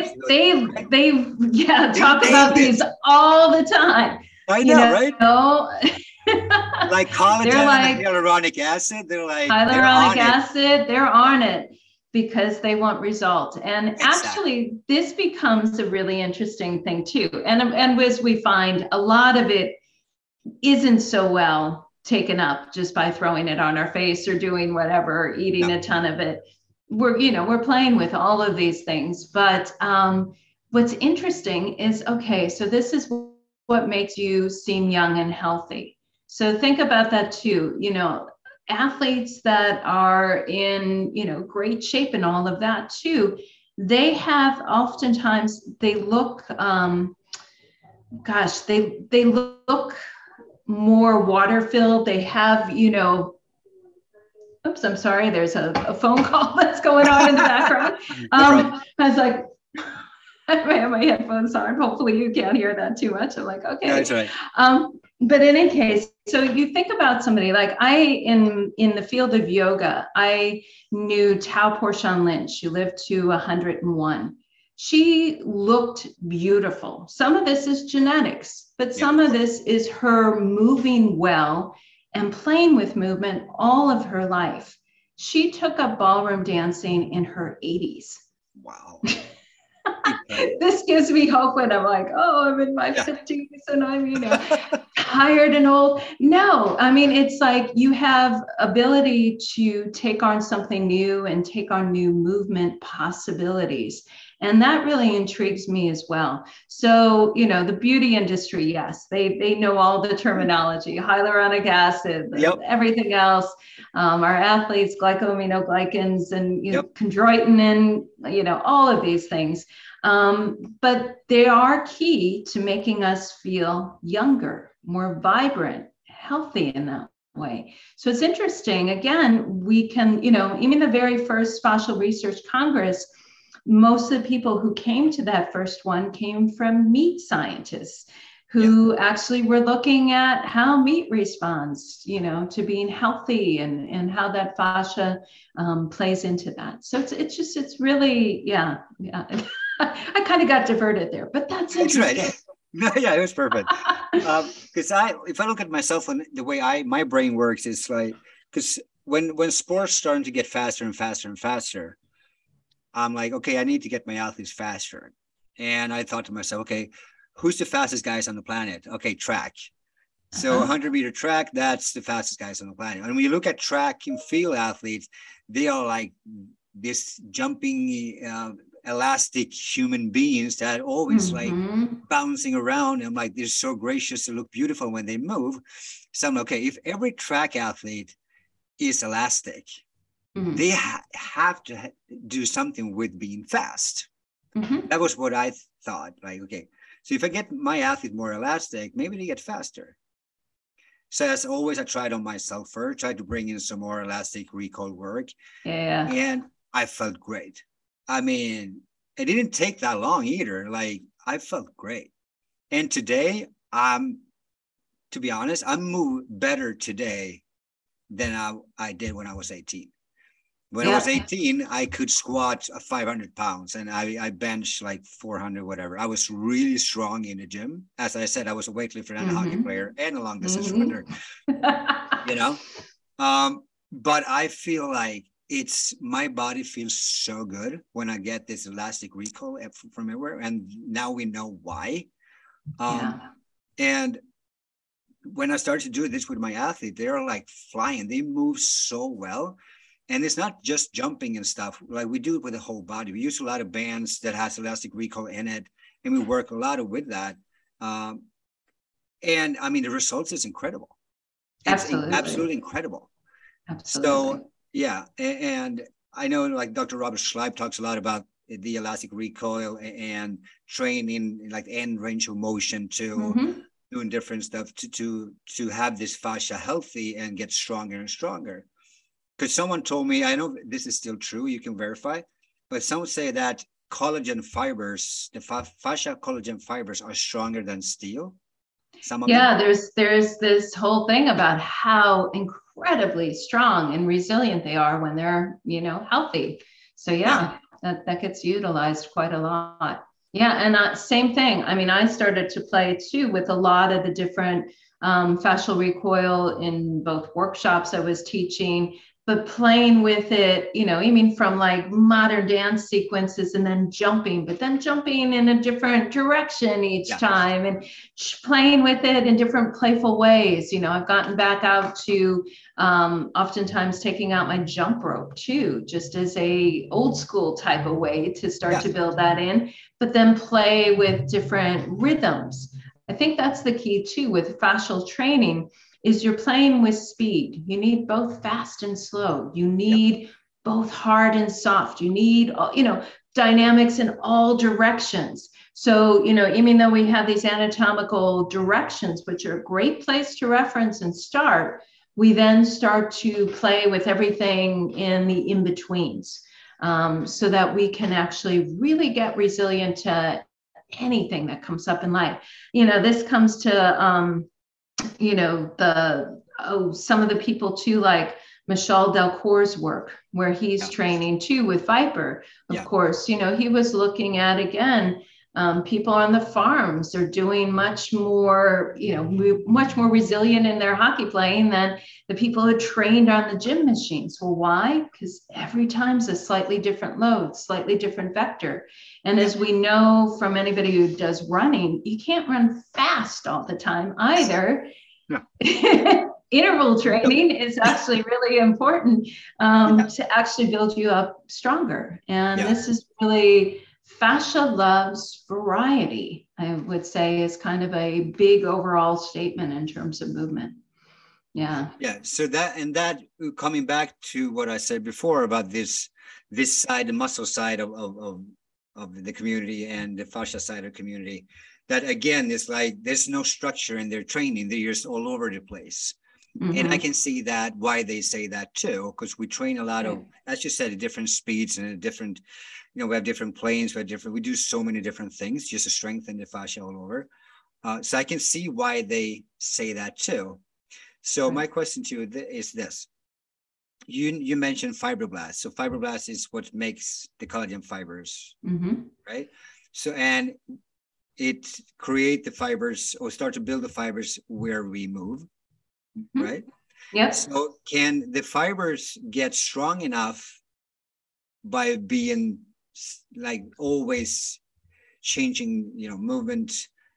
they talk about these all the time. I know, right? Like collagen and hyaluronic acid, they're hyaluronic acid, they're on it because they want result. And actually, this becomes a really interesting thing too. And as we find, a lot of it isn't so well taken up just by throwing it on our face or doing whatever, eating a ton of it. We're playing with all of these things. But what's interesting is, okay, so this is what makes you seem young and healthy. So think about that too. Athletes that are in, great shape and all of that too, they have oftentimes, they look, they look more water filled. They have, oops, I'm sorry. There's a phone call that's going on in the background. I was like, I have my headphones on. Hopefully you can't hear that too much. I'm like, okay. That's right. But in any case, so you think about somebody like in the field of yoga, I knew Tao Porchon Lynch. She lived to 101. She looked beautiful. Some of this is genetics, but some of this is her moving well and playing with movement all of her life. She took up ballroom dancing in her 80s. Wow. This gives me hope when I'm like, I'm in my 50s and I'm, tired and old. No, I mean, it's like you have ability to take on something new and take on new movement possibilities. And that really intrigues me as well. So, the beauty industry, yes, they know all the terminology, hyaluronic acid, everything else. Our athletes, glycosaminoglycans and chondroitin and, all of these things. But they are key to making us feel younger, more vibrant, healthy in that way. So it's interesting. Again, we can, even the very first Fascial Research Congress, most of the people who came to that first one came from meat scientists who actually were looking at how meat responds, to being healthy and how that fascia plays into that. So it's really, yeah. I kind of got diverted there, but that's interesting. Right. Yeah, it was perfect. Because if I look at myself and the way my brain works, is like, because when sports starting to get faster and faster and faster, I'm like, okay, I need to get my athletes faster. And I thought to myself, okay, who's the fastest guys on the planet? Okay, track. So 100-meter track, that's the fastest guys on the planet. And when you look at track and field athletes, they are like this jumping, elastic human beings that always like bouncing around. And like, they're so gracious to look beautiful when they move. So I'm okay, if every track athlete is elastic, they have to do something with being fast. That was what I thought. Like, okay, so if I get my athlete more elastic, maybe they get faster. So as always, I tried on myself first, tried to bring in some more elastic recall work. Yeah. And I felt great. I mean, it didn't take that long either. Like, I felt great. And today, to be honest, I move better today than I did when I was 18. When I was 18, I could squat 500 pounds and I benched like 400, whatever. I was really strong in the gym. As I said, I was a weightlifter and a hockey player and a long distance runner, but I feel like my body feels so good when I get this elastic recall from everywhere. And now we know why. And when I started to do this with my athlete, they're like flying. They move so well. And it's not just jumping and stuff. Like, we do it with the whole body. We use a lot of bands that has elastic recall in it, and we work a lot with that. And I mean, the results is incredible. It's absolutely incredible. Absolutely. So yeah, and I know like Dr. Robert Schleip talks a lot about the elastic recoil and training like end range of motion to doing different stuff to have this fascia healthy and get stronger and stronger. Because someone told me, I know this is still true, you can verify, but some say that collagen fibers, the fascia collagen fibers, are stronger than steel. There's this whole thing about how incredibly strong and resilient they are when they're, healthy. So that gets utilized quite a lot. Yeah, and same thing. I mean, I started to play too with a lot of the different fascial recoil in both workshops I was teaching. But playing with it, from like modern dance sequences and then jumping, but then jumping in a different direction each time and playing with it in different playful ways. I've gotten back out to oftentimes taking out my jump rope too, just as a old school type of way to start to build that in, but then play with different rhythms. I think that's the key too with fascial training. Is you're playing with speed. You need both fast and slow. You need both hard and soft. You need, dynamics in all directions. So, even though we have these anatomical directions, which are a great place to reference and start, we then start to play with everything in the in-betweens so that we can actually really get resilient to anything that comes up in life. This comes to, some of the people too, like Michel Delcour's work, where he's training too with Viper. Of course, he was looking at, again, people on the farms are doing much more resilient in their hockey playing than the people who trained on the gym machines. Well, why? Because every time's a slightly different load, slightly different vector. And as we know from anybody who does running, you can't run fast all the time either. Interval training is actually really important to actually build you up stronger. And this is really, fascia loves variety, I would say, is kind of a big overall statement in terms of movement. Yeah. So that coming back to what I said before about this side, the muscle side of the community and the fascia side of the community, that again is like there's no structure in their training. They're just all over the place. And I can see why they say that too, because we train a lot of, as you said, at different speeds and at different we have different planes, we do so many different things just to strengthen the fascia all over. So I can see why they say that too. So my question to you is this. You mentioned fibroblasts. So fibroblasts is what makes the collagen fibers, right? So, and it create the fibers or start to build the fibers where we move, right? Yep. So can the fibers get strong enough by being like always changing, movement,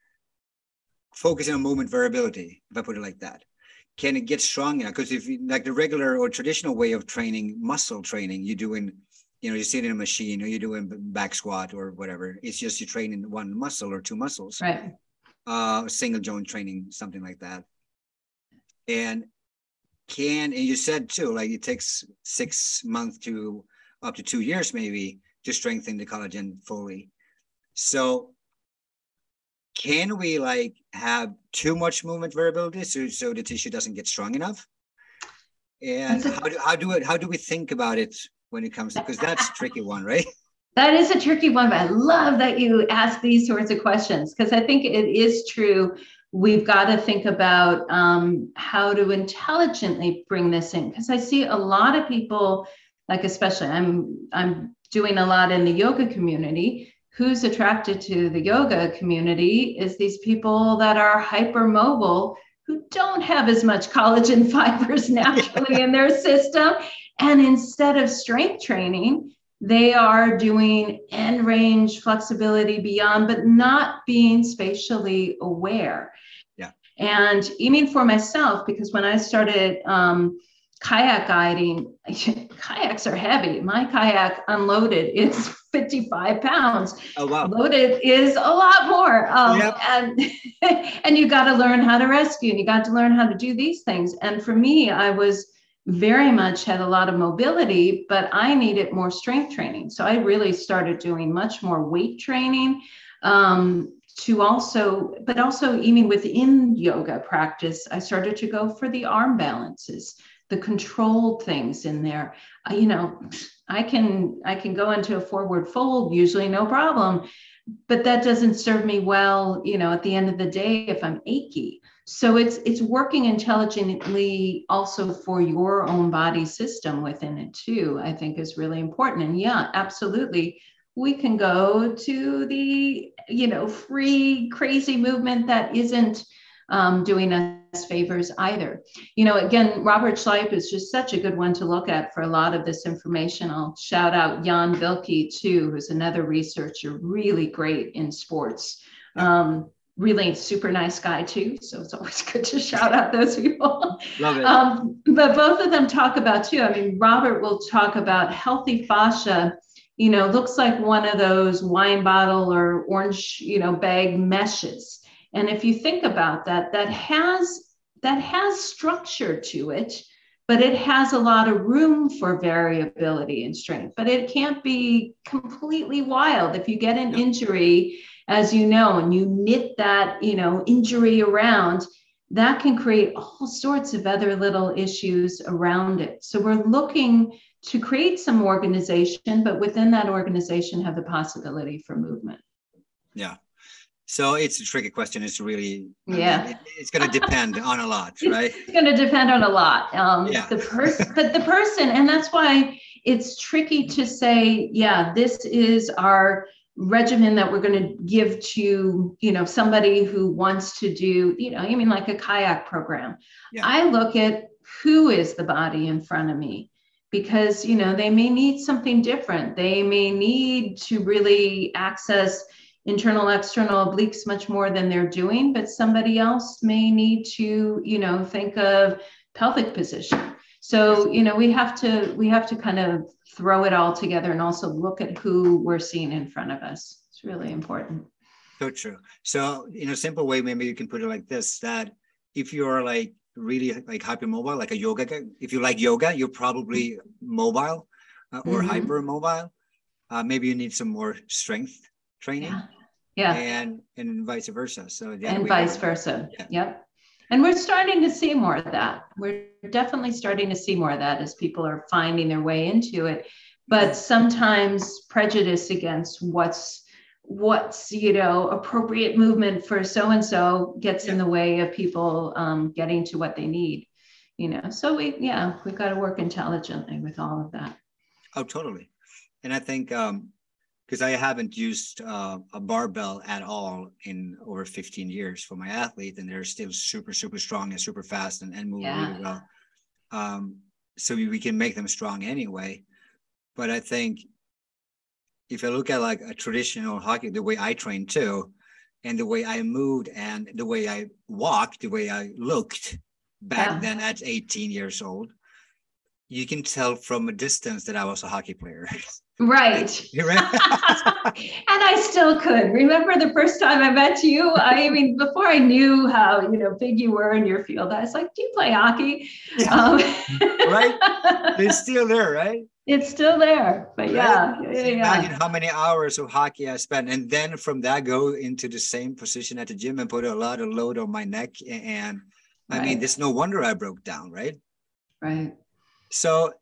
focusing on movement variability, if I put it like that? Can it get strong enough? Because if you, like the regular or traditional way of training, muscle training, you're doing, you're sitting in a machine or you're doing back squat or whatever. It's just you're training one muscle or two muscles. Right. Single joint training, something like that. And you said too, like it takes 6 months to up to 2 years maybe to strengthen the collagen fully. So can we like have too much movement variability so the tissue doesn't get strong enough? And how do we think about it when it comes to, because that's a tricky one, right? That is a tricky one, but I love that you ask these sorts of questions, because I think it is true. We've got to think about how to intelligently bring this in, because I see a lot of people, like especially I'm doing a lot in the yoga community. Who's attracted to the yoga community is these people that are hypermobile, who don't have as much collagen fibers naturally in their system. And instead of strength training, they are doing end range flexibility beyond, but not being spatially aware. Yeah. And even for myself, because when I started kayak guiding, kayaks are heavy. My kayak unloaded is 55 pounds. Oh, wow. Loaded is a lot more. Yep. And you got to learn how to rescue, and you got to learn how to do these things. And for me, I was very much had a lot of mobility, but I needed more strength training. So I really started doing much more weight training to also even within yoga practice, I started to go for the arm balances, the controlled things in there. I can go into a forward fold, usually no problem, but that doesn't serve me well, at the end of the day, if I'm achy. So it's working intelligently also for your own body system within it too, I think is really important. And yeah, absolutely. We can go to the, free, crazy movement that isn't doing us favors either. Again, Robert Schleip is just such a good one to look at for a lot of this information. I'll shout out Jan Vilke too, who's another researcher, really great in sports. Really super nice guy too. So it's always good to shout out those people. Love it. But both of them talk about too. I mean, Robert will talk about healthy fascia, looks like one of those wine bottle or orange, bag meshes. And if you think about that, that has structure to it, but it has a lot of room for variability and strength. But it can't be completely wild. If you get an injury, as you know, and you knit that, injury around, that can create all sorts of other little issues around it. So we're looking to create some organization, but within that organization have the possibility for movement. Yeah. So it's a tricky question. It's really, it's going to depend on a lot, right? It's going to depend on a lot. But the person, and that's why it's tricky to say, this is our regimen that we're going to give to, somebody who wants to do, like a kayak program. Yeah. I look at who is the body in front of me, because, they may need something different. They may need to really access internal, external obliques much more than they're doing, but somebody else may need to, think of pelvic position. So, we have to kind of throw it all together and also look at who we're seeing in front of us. It's really important. So true. So in a simple way, maybe you can put it like this, that if you're like really like hypermobile, like a yoga guy, if you like yoga, you're probably mobile or hypermobile. Maybe you need some more strength training. Yeah. And vice versa. So vice versa. Yeah. Yep. And we're starting to see more of that. We're definitely starting to see more of that as people are finding their way into it. but sometimes prejudice against what's appropriate movement for so-and-so gets in the way of people getting to what they need, so we've got to work intelligently with all of that. Oh, totally. And I think because I haven't used a barbell at all in over 15 years for my athlete, and they're still super, super strong and super fast and move really well. So we can make them strong anyway. But I think if I look at like a traditional hockey, the way I trained too, and the way I moved and the way I walked, the way I looked back then at 18 years old, you can tell from a distance that I was a hockey player. Right. And I still could. Remember the first time I met you? I mean, before I knew how, big you were in your field, I was like, do you play hockey? Yeah. Right? It's still there, right? It's still there. But Imagine how many hours of hockey I spent. And then from that, go into the same position at the gym and put a lot of load on my neck. And I mean, there's no wonder I broke down, right? Right. So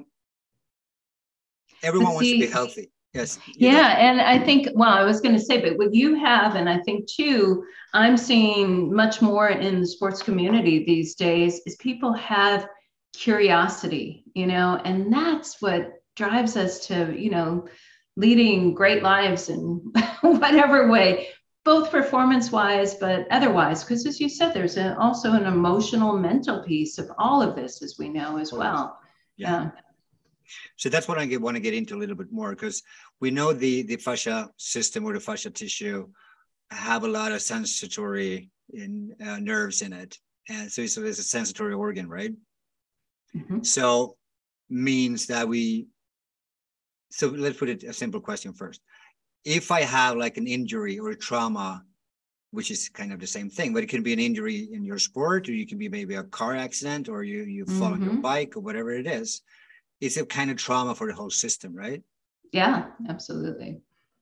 everyone wants to be healthy. Yes. And I think, I was going to say, but what you have, and I think too, I'm seeing much more in the sports community these days, is people have curiosity, and that's what drives us to, leading great lives in whatever way, both performance-wise, but otherwise, because as you said, there's also an emotional, mental piece of all of this, as we know as well. Yeah. So that's what I want to get into a little bit more, because we know the fascia system or the fascia tissue have a lot of sensory nerves in it. And so it's a sensory organ, right? Mm-hmm. So means that so let's put it a simple question first. If I have like an injury or a trauma, which is kind of the same thing, but it can be an injury in your sport, or you can be maybe a car accident, or you fall on your bike or whatever it is. It's a kind of trauma for the whole system, right? Yeah, absolutely.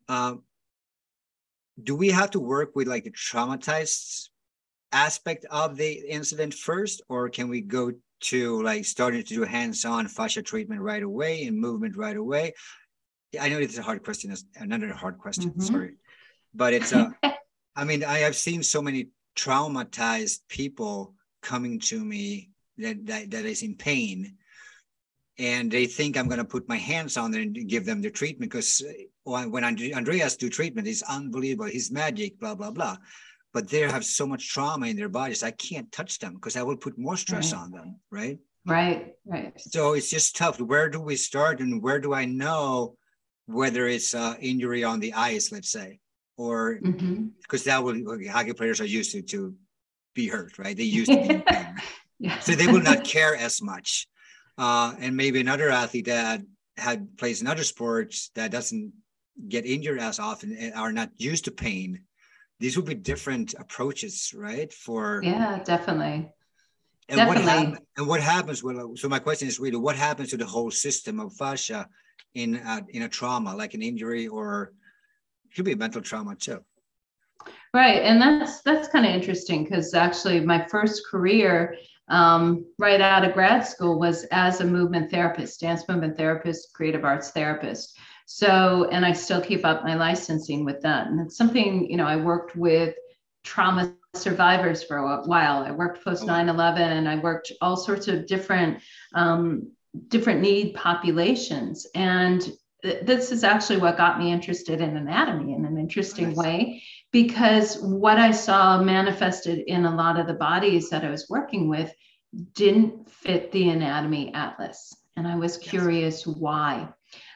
Do we have to work with like the traumatized aspect of the incident first, or can we go to like starting to do hands-on fascia treatment right away and movement right away? I know it's a hard question. It's another hard question. Sorry, but it's I mean, I have seen so many traumatized people coming to me that is in pain, and they think I'm going to put my hands on them and give them the treatment, because when Andreas do treatment, it's unbelievable. He's magic, blah, blah, blah. But they have so much trauma in their bodies. I can't touch them because I will put more stress on them, right? Right. So it's just tough. Where do we start, and where do I know whether it's injury on the ice, let's say, or because hockey players are used to be hurt, right? They used to be in pain. So they will not care as much. And maybe another athlete that plays in other sports that doesn't get injured as often and are not used to pain. These will be different approaches, right? Definitely. And what happens? Well, so my question is really, what happens to the whole system of fascia in a trauma, like an injury, or it could be a mental trauma too? Right, and that's kind of interesting, because actually my first career right out of grad school was as a movement therapist, dance movement therapist, creative arts therapist. So, and I still keep up my licensing with that. And it's something, I worked with trauma survivors for a while. I worked post 9/11. I worked all sorts of different need populations. And this is actually what got me interested in anatomy in an interesting way, because what I saw manifested in a lot of the bodies that I was working with didn't fit the anatomy atlas. And I was curious why.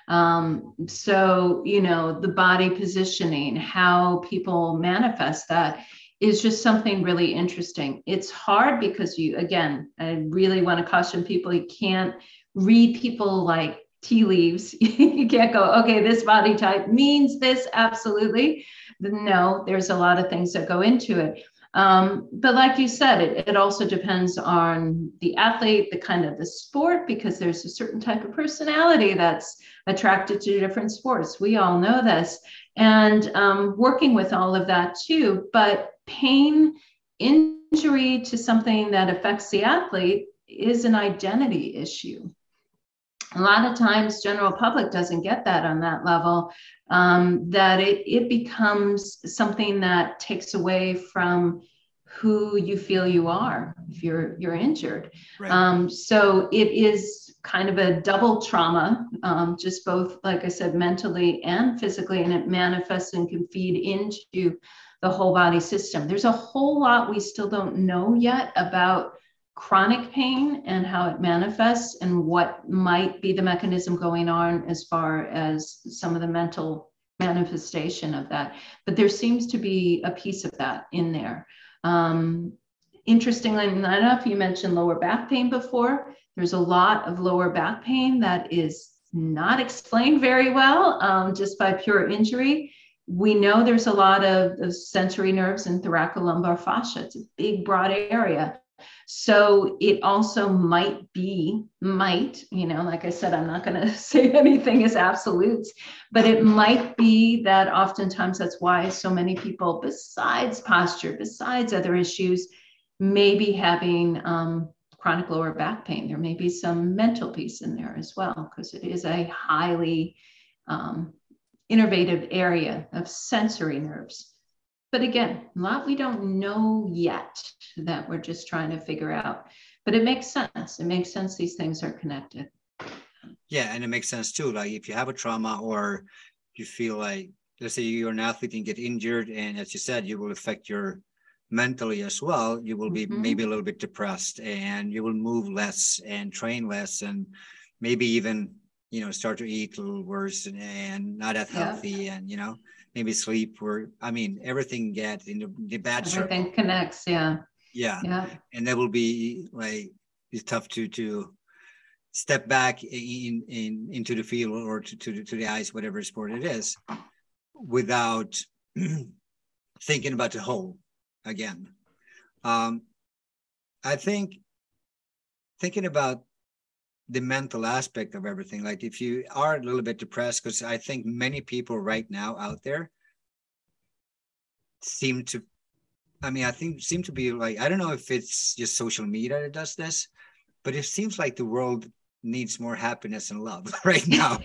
So, the body positioning, how people manifest that is just something really interesting. It's hard because I really want to caution people, you can't read people like tea leaves. You can't go, okay, this body type means this. Absolutely. No, there's a lot of things that go into it. But like you said, it also depends on the athlete, the kind of the sport, because there's a certain type of personality that's attracted to different sports. We all know this. And working with all of that too. But pain, injury to something that affects the athlete is an identity issue. a lot of times general public doesn't get that on that level, that it becomes something that takes away from who you feel you are if you're injured. Right. So it is kind of a double trauma, just both, like I said, mentally and physically, and it manifests and can feed into the whole body system. There's a whole lot we still don't know yet about chronic pain and how it manifests and what might be the mechanism going on as far as some of the mental manifestation of that. But there seems to be a piece of that in there. Interestingly enough, you mentioned lower back pain before. There's a lot of lower back pain that is not explained very well, just by pure injury. We know there's a lot of sensory nerves in thoracolumbar fascia. It's a big, broad area. So it also might, like I said, I'm not going to say anything is absolutes, but it might be that oftentimes that's why so many people, besides posture, besides other issues, may be having chronic lower back pain. There may be some mental piece in there as well, because it is a highly innervative area of sensory nerves. But again, a lot we don't know yet that we're just trying to figure out. But it makes sense. It makes sense these things are connected. Yeah, and it makes sense too. Like if you have a trauma or you feel like, let's say you're an athlete and get injured, and as you said, you will affect your mentally as well. You will be maybe a little bit depressed, and you will move less and train less, and maybe even, start to eat a little worse and not as healthy, and, maybe sleep, or everything gets in the bad circle. Everything connects. Yeah. And that will be like, it's tough to step back into the field or to the ice, whatever sport it is, without thinking about the whole again. I think thinking about the mental aspect of everything, like if you are a little bit depressed, because I think many people right now out there seem to be like, I don't know if it's just social media that does this, but it seems like the world needs more happiness and love right now.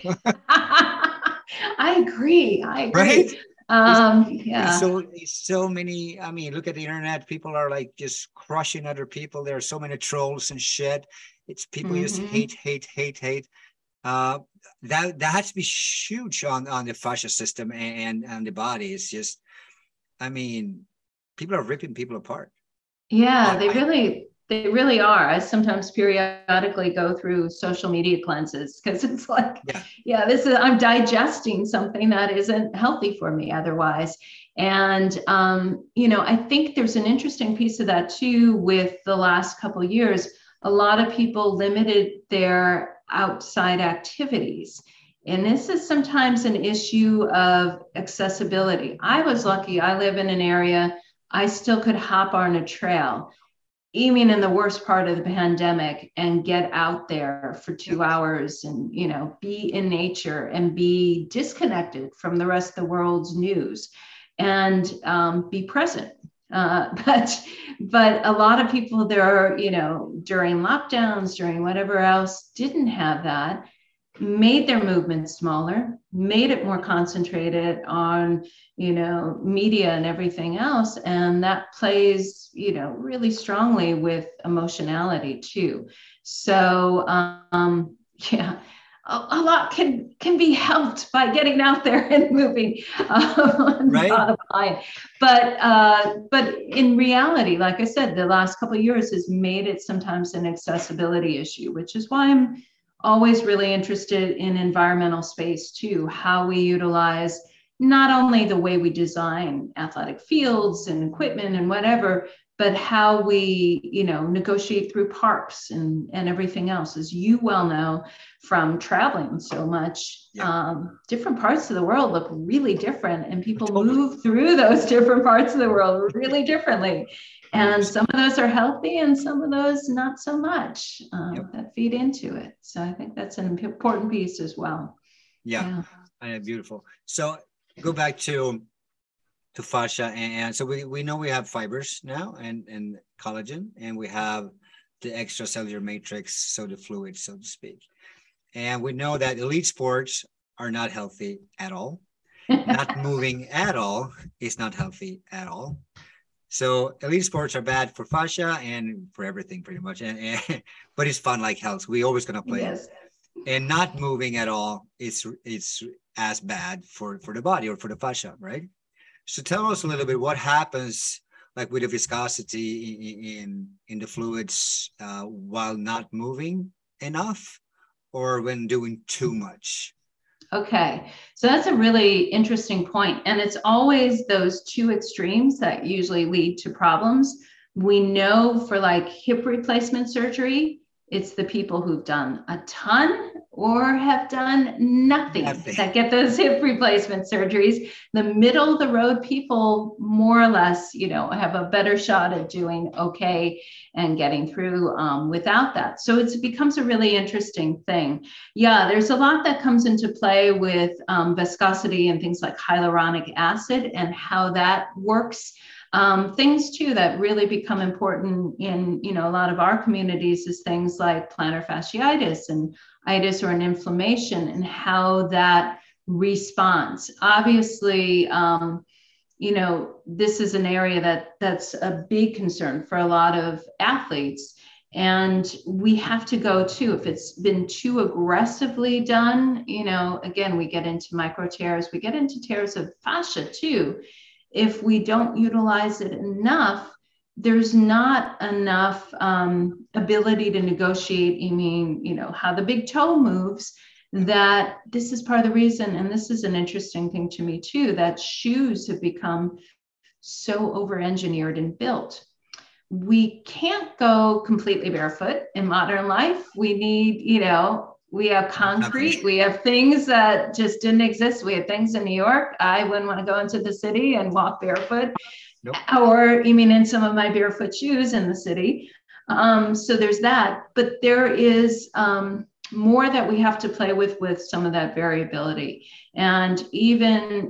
I agree. Right? Yeah. So many, look at the internet, people are like just crushing other people. There are so many trolls and shit. It's people just hate. That has to be huge on the fascia system and the body. It's just, people are ripping people apart. Yeah, they really are. I sometimes periodically go through social media cleanses, because it's like, I'm digesting something that isn't healthy for me otherwise. And, I think there's an interesting piece of that too, with the last couple of years. A lot of people limited their outside activities. And this is sometimes an issue of accessibility. I was lucky. I live in an area I still could hop on a trail, even in the worst part of the pandemic, and get out there for 2 hours and, be in nature and be disconnected from the rest of the world's news and be present. But a lot of people there, during lockdowns, during whatever else, didn't have that, made their movement smaller, made it more concentrated on, media and everything else. And that plays, really strongly with emotionality too. So, a lot can be helped by getting out there and moving, right? Bottom line. But in reality, like I said, the last couple of years has made it sometimes an accessibility issue, which is why I'm always really interested in environmental space too, how we utilize not only the way we design athletic fields and equipment and whatever, but how we, negotiate through parks and everything else. As you well know from traveling so much, different parts of the world look really different, and people move through those different parts of the world really differently. And some of those are healthy and some of those not so much, that feed into it. So I think that's an important piece as well. Yeah. Beautiful. So go back to fascia, and so we know we have fibers now and collagen, and we have the extracellular matrix, so the fluid, so to speak. And we know that elite sports are not healthy at all. Not moving at all is not healthy at all. So elite sports are bad for fascia and for everything pretty much. But it's fun like health. We always gonna play Yes. it. And not moving at all is as bad for the body or for the fascia, right? So tell us a little bit what happens like with the viscosity in the fluids while not moving enough or when doing too much. Okay, so that's a really interesting point. And it's always those two extremes that usually lead to problems. We know for like hip replacement surgery, it's the people who've done a ton or have done nothing that get those hip replacement surgeries. The middle of the road people more or less, have a better shot at doing okay and getting through without that. So it becomes a really interesting thing. Yeah, there's a lot that comes into play with viscosity and things like hyaluronic acid and how that works. Things too that really become important in a lot of our communities is things like plantar fasciitis and itis or an inflammation and how that responds. Obviously, this is an area that's a big concern for a lot of athletes. And we have to go too, if it's been too aggressively done, again, we get into micro tears, we get into tears of fascia too. If we don't utilize it enough, there's not enough ability to negotiate, how the big toe moves, that this is part of the reason, and this is an interesting thing to me too, that shoes have become so over-engineered and built. We can't go completely barefoot in modern life. We need, we have concrete, we have things that just didn't exist. We have things in New York. I wouldn't want to go into the city and walk barefoot. Nope. Or in some of my barefoot shoes in the city. So there's that, but there is more that we have to play with some of that variability. And even,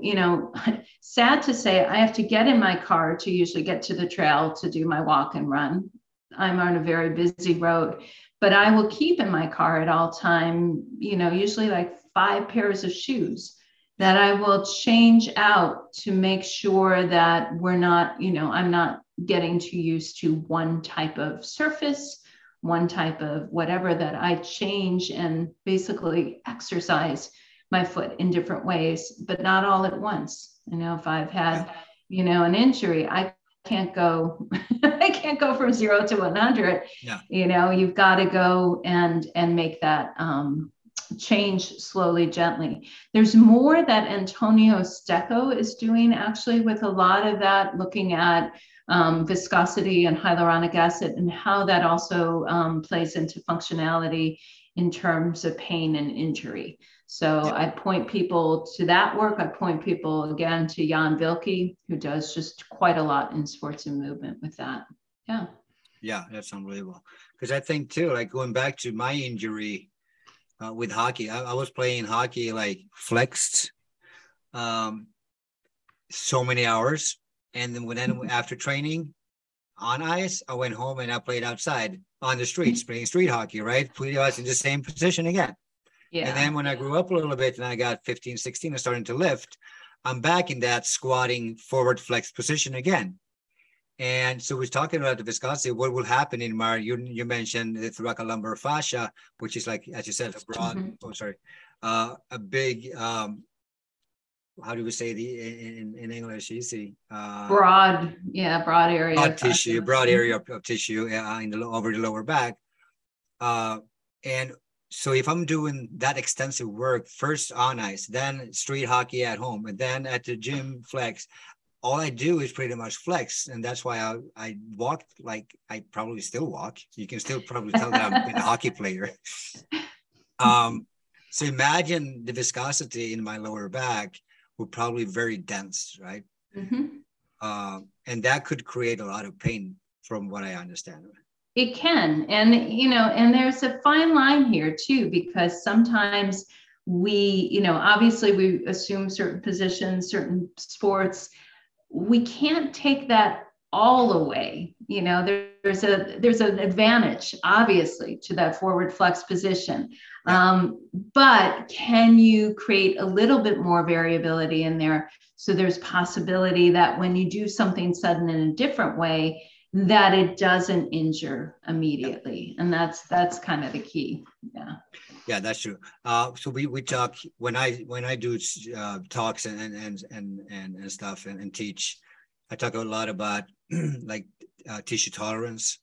sad to say, I have to get in my car to usually get to the trail to do my walk and run. I'm on a very busy road, but I will keep in my car at all time, usually like 5 pairs of shoes that I will change out to make sure that we're not, I'm not getting too used to one type of surface, one type of whatever, that I change and basically exercise my foot in different ways, but not all at once. If I've had, an injury, I can't go, I can't go from 0 to 100. Yeah. You've got to go and make that change slowly, gently. There's more that Antonio Stecco is doing actually with a lot of that, looking at viscosity and hyaluronic acid and how that also plays into functionality in terms of pain and injury. So I point people to that work. I point people again to Jan Vilke, who does just quite a lot in sports and movement with that. Yeah. Yeah, that's unbelievable. Because I think too, like going back to my injury with hockey, I was playing hockey like flexed so many hours. And then after training on ice, I went home and I played outside on the streets, playing street hockey, right? Pretty much in the same position again. Yeah. And then when I grew up a little bit and I got 15, 16, and starting to lift, I'm back in that squatting forward flex position again. And so we're talking about the viscosity. What will happen in you mentioned the thoracolumbar fascia, which is like, as you said, a broad, a big, how do we say in English? Easy. Broad area. Broad area of tissue over the lower back. And so if I'm doing that extensive work, first on ice, then street hockey at home, and then at the gym flex, all I do is pretty much flex. And that's why I walk like I probably still walk. You can still probably tell that I'm a hockey player. So imagine the viscosity in my lower back would probably very dense, right? Mm-hmm. And that could create a lot of pain from what I understand. It can. And, and there's a fine line here too, because sometimes we, obviously we assume certain positions, certain sports, we can't take that all away. You know, there's an advantage, obviously, to that forward flex position. Yeah. But can you create a little bit more variability in there? So there's possibility that when you do something sudden in a different way, that it doesn't injure immediately. And that's kind of the key. Yeah. Yeah, that's true. So we talk when I do talks and stuff and teach. I talk a lot about like tissue tolerance.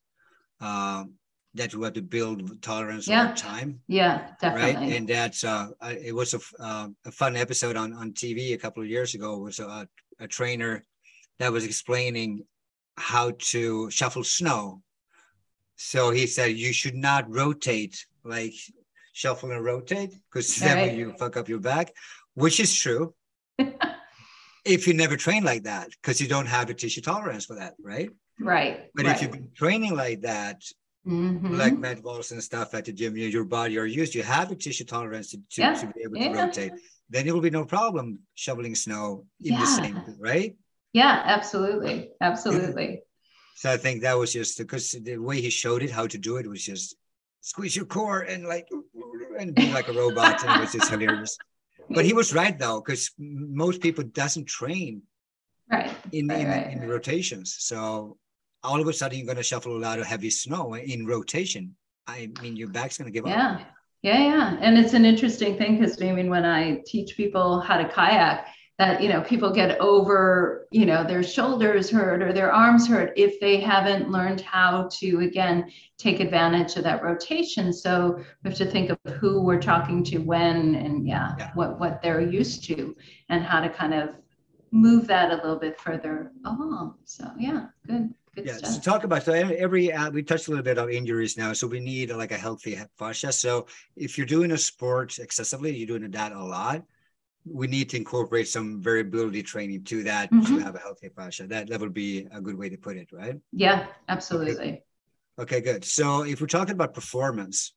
That you have to build tolerance over time. Yeah, definitely. Right, and that's it was a fun episode on TV a couple of years ago. It was a trainer that was explaining how to shuffle snow. So he said you should not rotate, like shuffle and rotate, because then you fuck up your back, which is true. If you never train like that, because you don't have the tissue tolerance for that, right? Right. But if you've been training like that, like med balls and stuff at the gym, your body are used, you have the tissue tolerance to be able to rotate, then it will be no problem shoveling snow in the same, right? Yeah, absolutely. Absolutely. So I think that was just because the way he showed it, how to do it was just squeeze your core and be like a robot. And it was just hilarious. But he was right though, because most people doesn't train in rotations. So all of a sudden you're going to shuffle a lot of heavy snow in rotation. I mean, your back's going to give up. Yeah. And it's an interesting thing because I mean, when I teach people how to kayak, that, you know, people get over, you know, their shoulders hurt or their arms hurt if they haven't learned how to, again, take advantage of that rotation. So we have to think of who we're talking to when and what they're used to and how to kind of move that a little bit further along. So good stuff. So talk about, so every, we touched a little bit on injuries now. So we need like a healthy fascia. So if you're doing a sport excessively, you're doing that a lot, we need to incorporate some variability training to that to have a healthy fascia. That would be a good way to put it, right? Yeah, absolutely. Okay, good. So if we're talking about performance,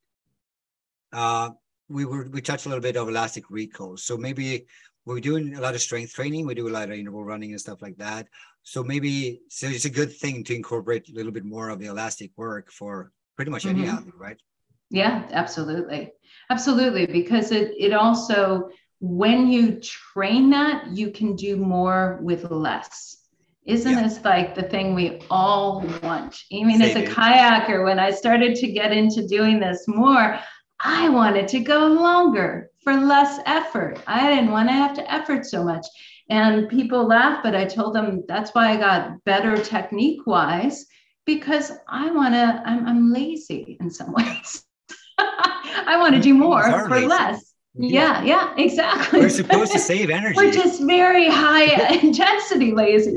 we touched a little bit of elastic recall. So maybe we're doing a lot of strength training. We do a lot of interval running and stuff like that. So it's a good thing to incorporate a little bit more of the elastic work for pretty much any athlete, right? Yeah, absolutely. Absolutely. Because it also, when you train that, you can do more with less. Isn't this like the thing we all want? I mean, as a kayaker, when I started to get into doing this more, I wanted to go longer for less effort. I didn't want to have to effort so much. And people laugh, but I told them that's why I got better technique-wise, because I'm lazy in some ways. I want to do more for less. Yeah, exactly. We're supposed to save energy. We're just very high intensity lazy.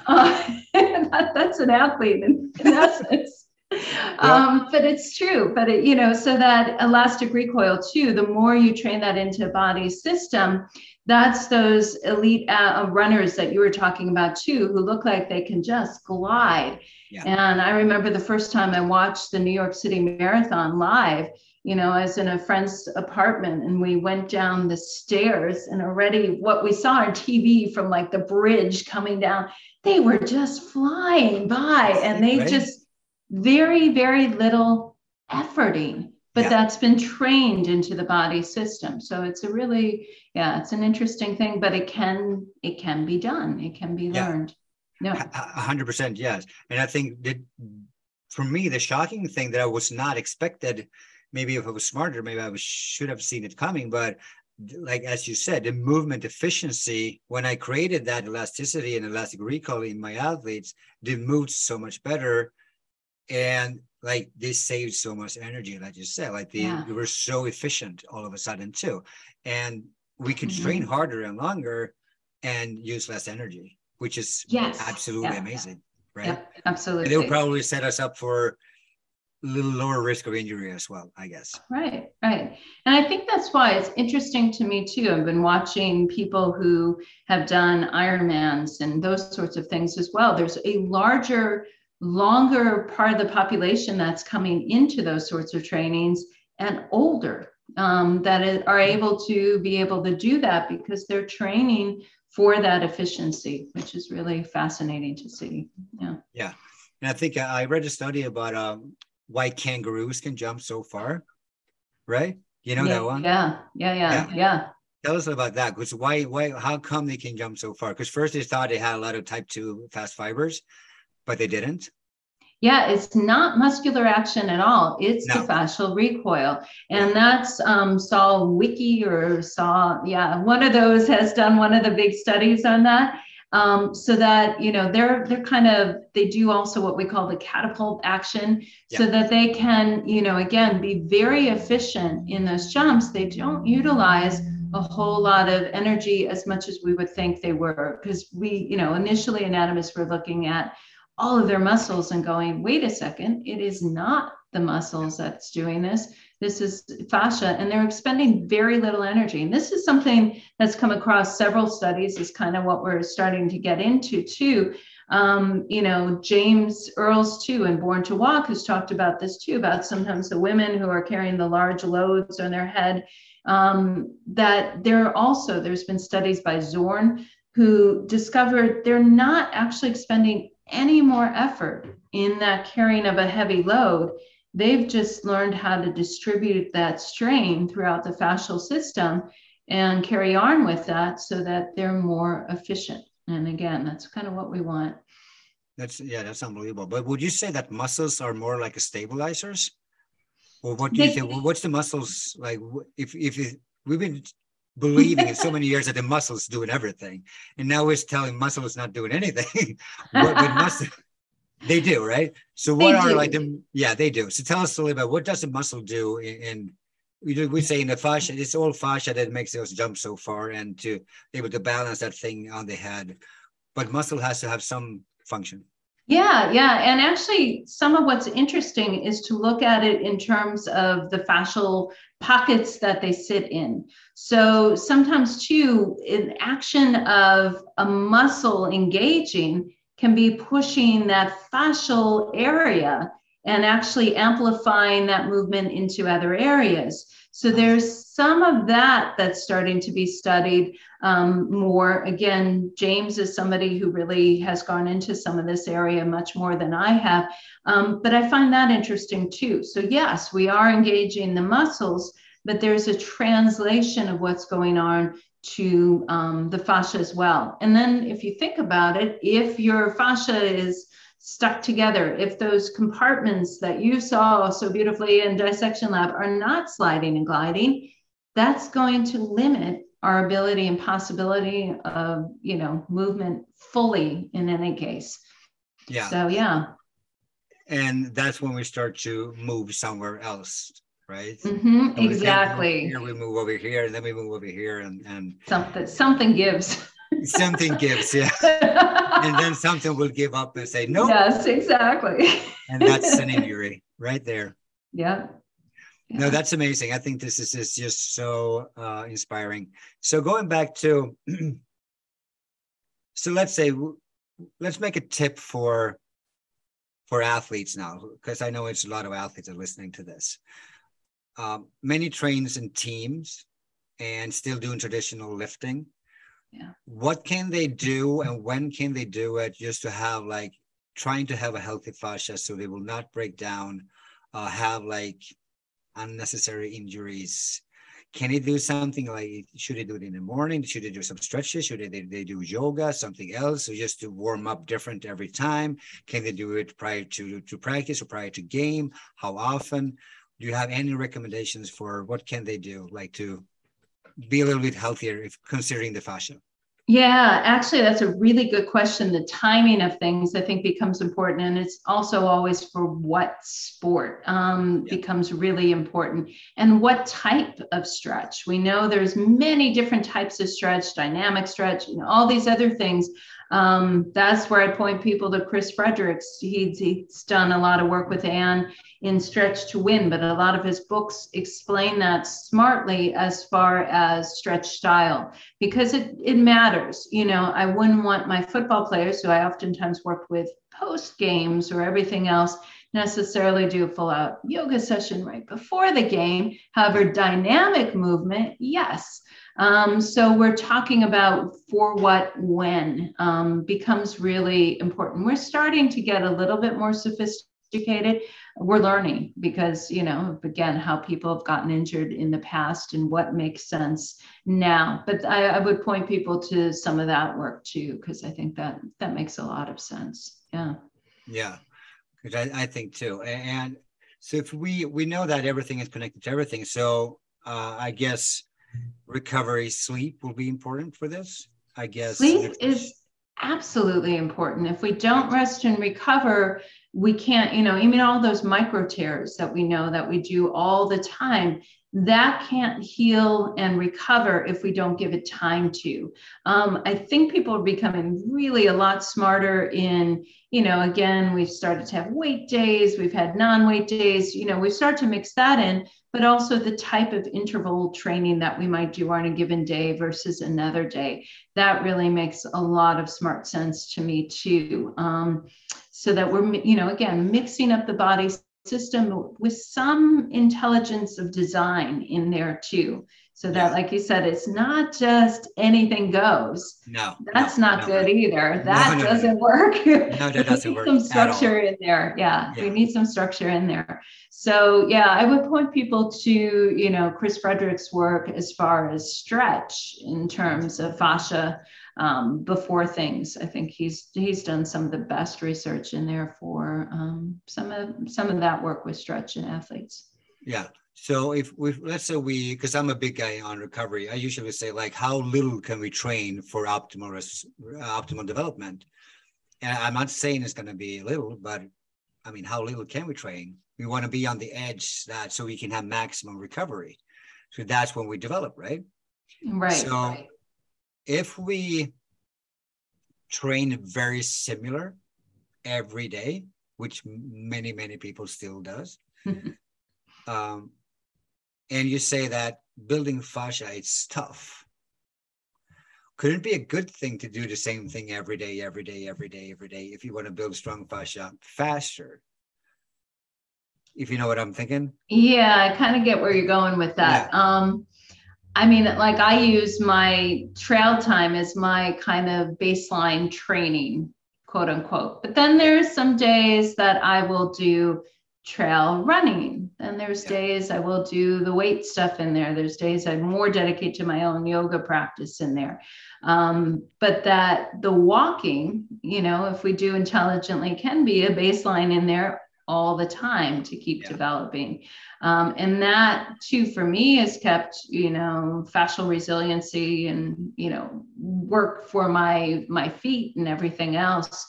That's an athlete in essence. But it's true. But so that elastic recoil too, the more you train that into body system, that's those elite runners that you were talking about too, who look like they can just glide. And I remember the first time I watched the New York City Marathon live, I was in a friend's apartment and we went down the stairs, and already what we saw on TV from like the bridge coming down, they were just flying by, and they just very, very little efforting, but that's been trained into the body system. So it's a really, it's an interesting thing, but it can be done. It can be learned. 100%. Yes. And I think that for me, the shocking thing that I was not expected, maybe if I was smarter, maybe I should have seen it coming. But like, as you said, the movement efficiency, when I created that elasticity and elastic recall in my athletes, they moved so much better. And like, they saved so much energy, like you said, like they were so efficient all of a sudden too. And we can train harder and longer and use less energy, which is absolutely amazing. Right? Yeah, absolutely. And they will probably set us up for a little lower risk of injury as well, I guess. Right. And I think that's why it's interesting to me too. I've been watching people who have done Ironmans and those sorts of things as well. There's a longer part of the population that's coming into those sorts of trainings, and older that are able to do that because they're training for that efficiency, which is really fascinating to see. Yeah. Yeah. And I think I read a study about why kangaroos can jump so far, right? You know that one? Yeah. Tell us about that. Because how come they can jump so far? Because first they thought they had a lot of type 2 fast fibers, but they didn't. Yeah, it's not muscular action at all. It's the fascial recoil. And that's Saul Wiki one of those has done one of the big studies on that. So that, they do also what we call the catapult action, so that they can, again, be very efficient in those jumps. They don't utilize a whole lot of energy as much as we would think they were, because initially anatomists were looking at all of their muscles and going, wait a second, it is not the muscles that's doing this. This is fascia, and they're expending very little energy. And this is something that's come across several studies, is kind of what we're starting to get into too. James Earls too, in Born to Walk, has talked about this too, about sometimes the women who are carrying the large loads on their head, that there's been studies by Zorn who discovered they're not actually expending any more effort in that carrying of a heavy load. They've just learned how to distribute that strain throughout the fascial system and carry on with that so that they're more efficient. And again, that's kind of what we want. That's unbelievable. But would you say that muscles are more like a stabilizers? Or what do you think? What's the muscles like? If we've been believing in so many years that the muscles doing everything, and now we're telling muscle is not doing anything. What muscle? They do, right? So what they do. So tell us a little bit, what does the muscle do we say in the fascia, it's all fascia that makes us jump so far and to be able to balance that thing on the head. But muscle has to have some function. Yeah. And actually, some of what's interesting is to look at it in terms of the fascial pockets that they sit in. So sometimes too, an action of a muscle engaging can be pushing that fascial area and actually amplifying that movement into other areas. So there's some of that that's starting to be studied more. Again, James is somebody who really has gone into some of this area much more than I have. But I find that interesting too. So yes, we are engaging the muscles, but there's a translation of what's going on to the fascia as well. And then if you think about it, if your fascia is stuck together, if those compartments that you saw so beautifully in Dissection Lab are not sliding and gliding, that's going to limit our ability and possibility of, movement fully in any case. Yeah. So, yeah. And that's when we start to move somewhere else, right? Mm-hmm, exactly. Here we move over here, and then we move over here, and something gives. Something gives, yeah. And then something will give up and say no. Yes, exactly. And that's an injury right there. Yeah. No, that's amazing. I think this is just so inspiring. So going back to, so let's make a tip for athletes now, because I know it's a lot of athletes are listening to this. Many trains in teams and still doing traditional lifting. Yeah. What can they do and when can they do it, just to have trying to have a healthy fascia so they will not break down, have unnecessary injuries? Can they do something should they do it in the morning? Should they do some stretches? Should they do yoga, something else? Or just to warm up different every time? Can they do it prior to practice or prior to game? How often? Do you have any recommendations for what can they do, to be a little bit healthier if considering the fascia? Yeah, actually, that's a really good question. The timing of things, I think, becomes important. And it's also always for what sport becomes really important, and what type of stretch. We know there's many different types of stretch, dynamic stretch, all these other things. That's where I point people to Chris Fredericks. He's done a lot of work with Anne in Stretch to Win, but a lot of his books explain that smartly as far as stretch style, because it matters. I wouldn't want my football players, who I oftentimes work with post games or everything else, necessarily do a full out yoga session right before the game. However, dynamic movement, yes. So we're talking about for what, when becomes really important. We're starting to get a little bit more sophisticated. We're learning because, again, how people have gotten injured in the past and what makes sense now. But I would point people to some of that work too, because I think that makes a lot of sense. Yeah. Yeah, because I think too. And so if we know that everything is connected to everything, so I guess recovery, sleep will be important for this. I guess sleep is absolutely important. If we don't rest and recover, we can't, even all those micro tears that we know that we do all the time, that can't heal and recover if we don't give it time to. I think people are becoming really a lot smarter in, again, we've started to have weight days, we've had non-weight days, we start to mix that in, but also the type of interval training that we might do on a given day versus another day. That really makes a lot of smart sense to me too. So that we're, again, mixing up the body system with some intelligence of design in there too. So that, like you said, it's not just anything goes. No, that's not good either. That doesn't work. No, that doesn't work. Some structure in there. Yeah, we need some structure in there. So yeah, I would point people to, Chris Frederick's work as far as stretch in terms of fascia before things. I think he's done some of the best research in there for some of that work with stretch in athletes. Yeah. So if let's say because I'm a big guy on recovery, I usually say like, how little can we train for optimal development? And I'm not saying it's going to be little, but I mean, how little can we train? We want to be on the edge so we can have maximum recovery. So that's when we develop, right? Right. So if we train very similar every day, which many people still does, and you say that building fascia, it's tough. Could it be a good thing to do the same thing every day, if you want to build strong fascia faster? If you know what I'm thinking? Yeah, I kind of get where you're going with that. Yeah. I mean, like I use my trail time as my kind of baseline training, quote unquote. But then there's some days that I will do trail running. And there's days I will do the weight stuff in there. There's days I more dedicate to my own yoga practice in there. But that the walking, if we do intelligently, can be a baseline in there all the time to keep developing. And that too, for me, has kept, fascial resiliency and, work for my feet and everything else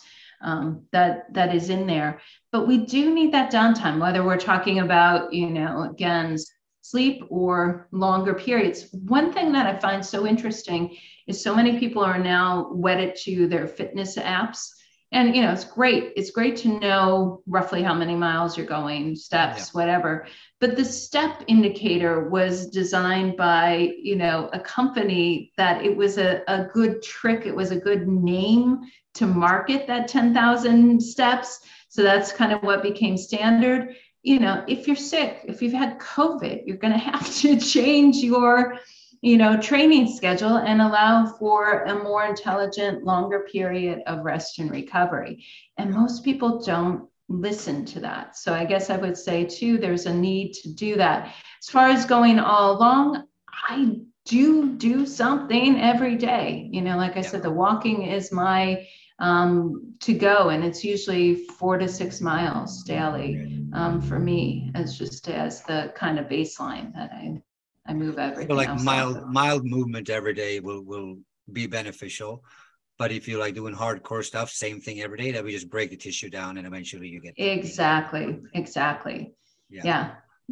that is in there. But we do need that downtime, whether we're talking about, again, sleep or longer periods. One thing that I find so interesting is so many people are now wedded to their fitness apps. And, it's great. It's great to know roughly how many miles you're going, steps, whatever. But the step indicator was designed by, a company that it was a good trick. It was a good name to market that 10,000 steps. So that's kind of what became standard. If you're sick, if you've had COVID, you're going to have to change your training schedule and allow for a more intelligent, longer period of rest and recovery. And most people don't listen to that. So I guess I would say too, there's a need to do that. As far as going all along, I do something every day. Like I said, the walking is my to go, and it's usually 4 to 6 miles daily for me, as the kind of baseline that I move everything. So like mild movement every day will be beneficial. But if you like doing hardcore stuff, same thing every day, that we just break the tissue down and eventually you get exactly. Yeah.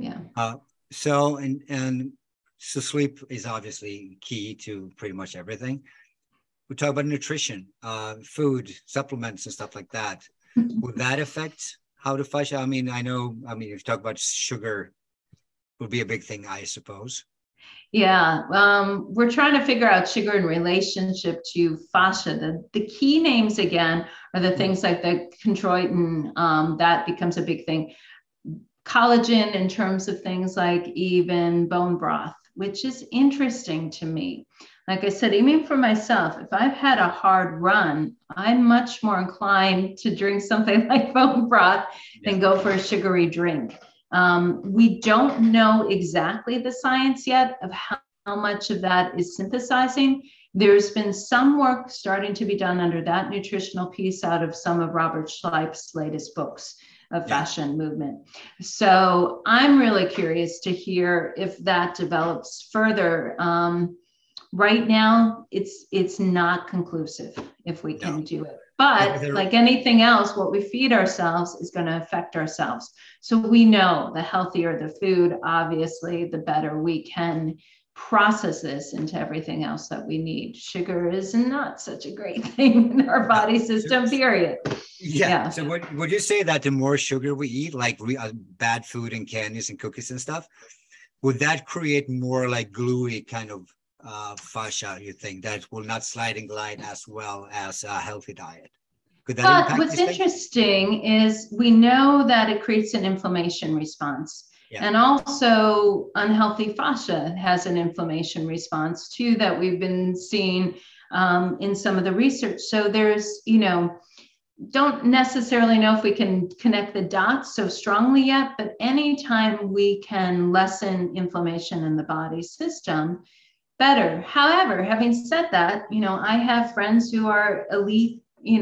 So so sleep is obviously key to pretty much everything. We talk about nutrition, food, supplements and stuff like that. Would that affect how the fascia? You talk about sugar would be a big thing, I suppose. Yeah, we're trying to figure out sugar in relationship to fascia. The key names again are the things like the chondroitin, that becomes a big thing. Collagen in terms of things like even bone broth, which is interesting to me. Like I said, even for myself, if I've had a hard run, I'm much more inclined to drink something like bone broth than go for a sugary drink. We don't know exactly the science yet of how much of that is synthesizing. There's been some work starting to be done under that nutritional piece out of some of Robert Schleip's latest books of fascia and movement. So I'm really curious to hear if that develops further. Right now, it's not conclusive if we can do it. But like anything else, what we feed ourselves is going to affect ourselves. So we know the healthier the food, obviously, the better we can process this into everything else that we need. Sugar is not such a great thing in our body system, period. Yeah. So would you say that the more sugar we eat, like bad food and candies and cookies and stuff, would that create more like gluey kind of fascia, you think, that will not slide and glide as well as a healthy diet? Could that impact what's interesting is we know that it creates an inflammation response. And also unhealthy fascia has an inflammation response too that we've been seeing in some of the research. So there's, don't necessarily know if we can connect the dots so strongly yet, but anytime we can lessen inflammation in the body system, better. However, having said that, I have friends who are elite,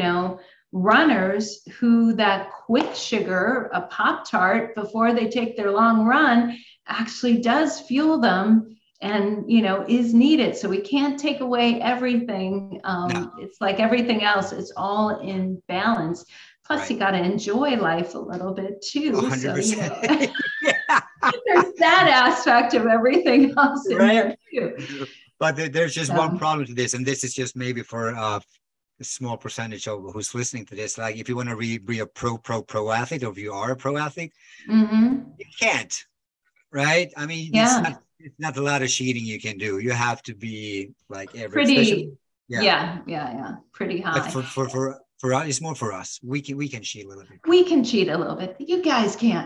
runners who that quick sugar, a Pop-Tart before they take their long run actually does fuel them and, is needed. So we can't take away everything. It's like everything else. It's all in balance. Plus you got to enjoy life a little bit too. 100%. So, there's that aspect of everything else in there too. But there's just one problem to this, and this is just maybe for a small percentage of who's listening to this. Like if you want to be a pro athlete, or if you are a pro athlete, you can't, right? I mean, it's not a lot of cheating you can do. You have to be like pretty high. For us, it's more for us. We can cheat a little bit. We can cheat a little bit. You guys can't.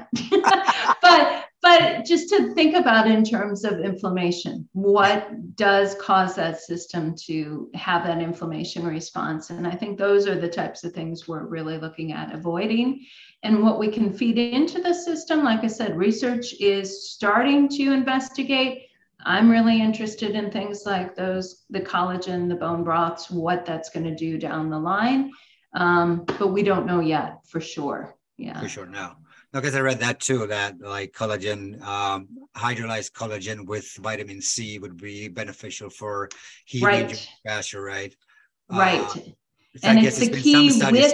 But just to think about in terms of inflammation, what does cause that system to have that inflammation response? And I think those are the types of things we're really looking at avoiding. And what we can feed into the system, like I said, research is starting to investigate. I'm really interested in things like the collagen, the bone broths, what that's going to do down the line. But we don't know yet for sure. Yeah. For sure, no. Because I read that too, that like collagen, hydrolyzed collagen with vitamin C would be beneficial for healing fascia, right? Right. And it's the key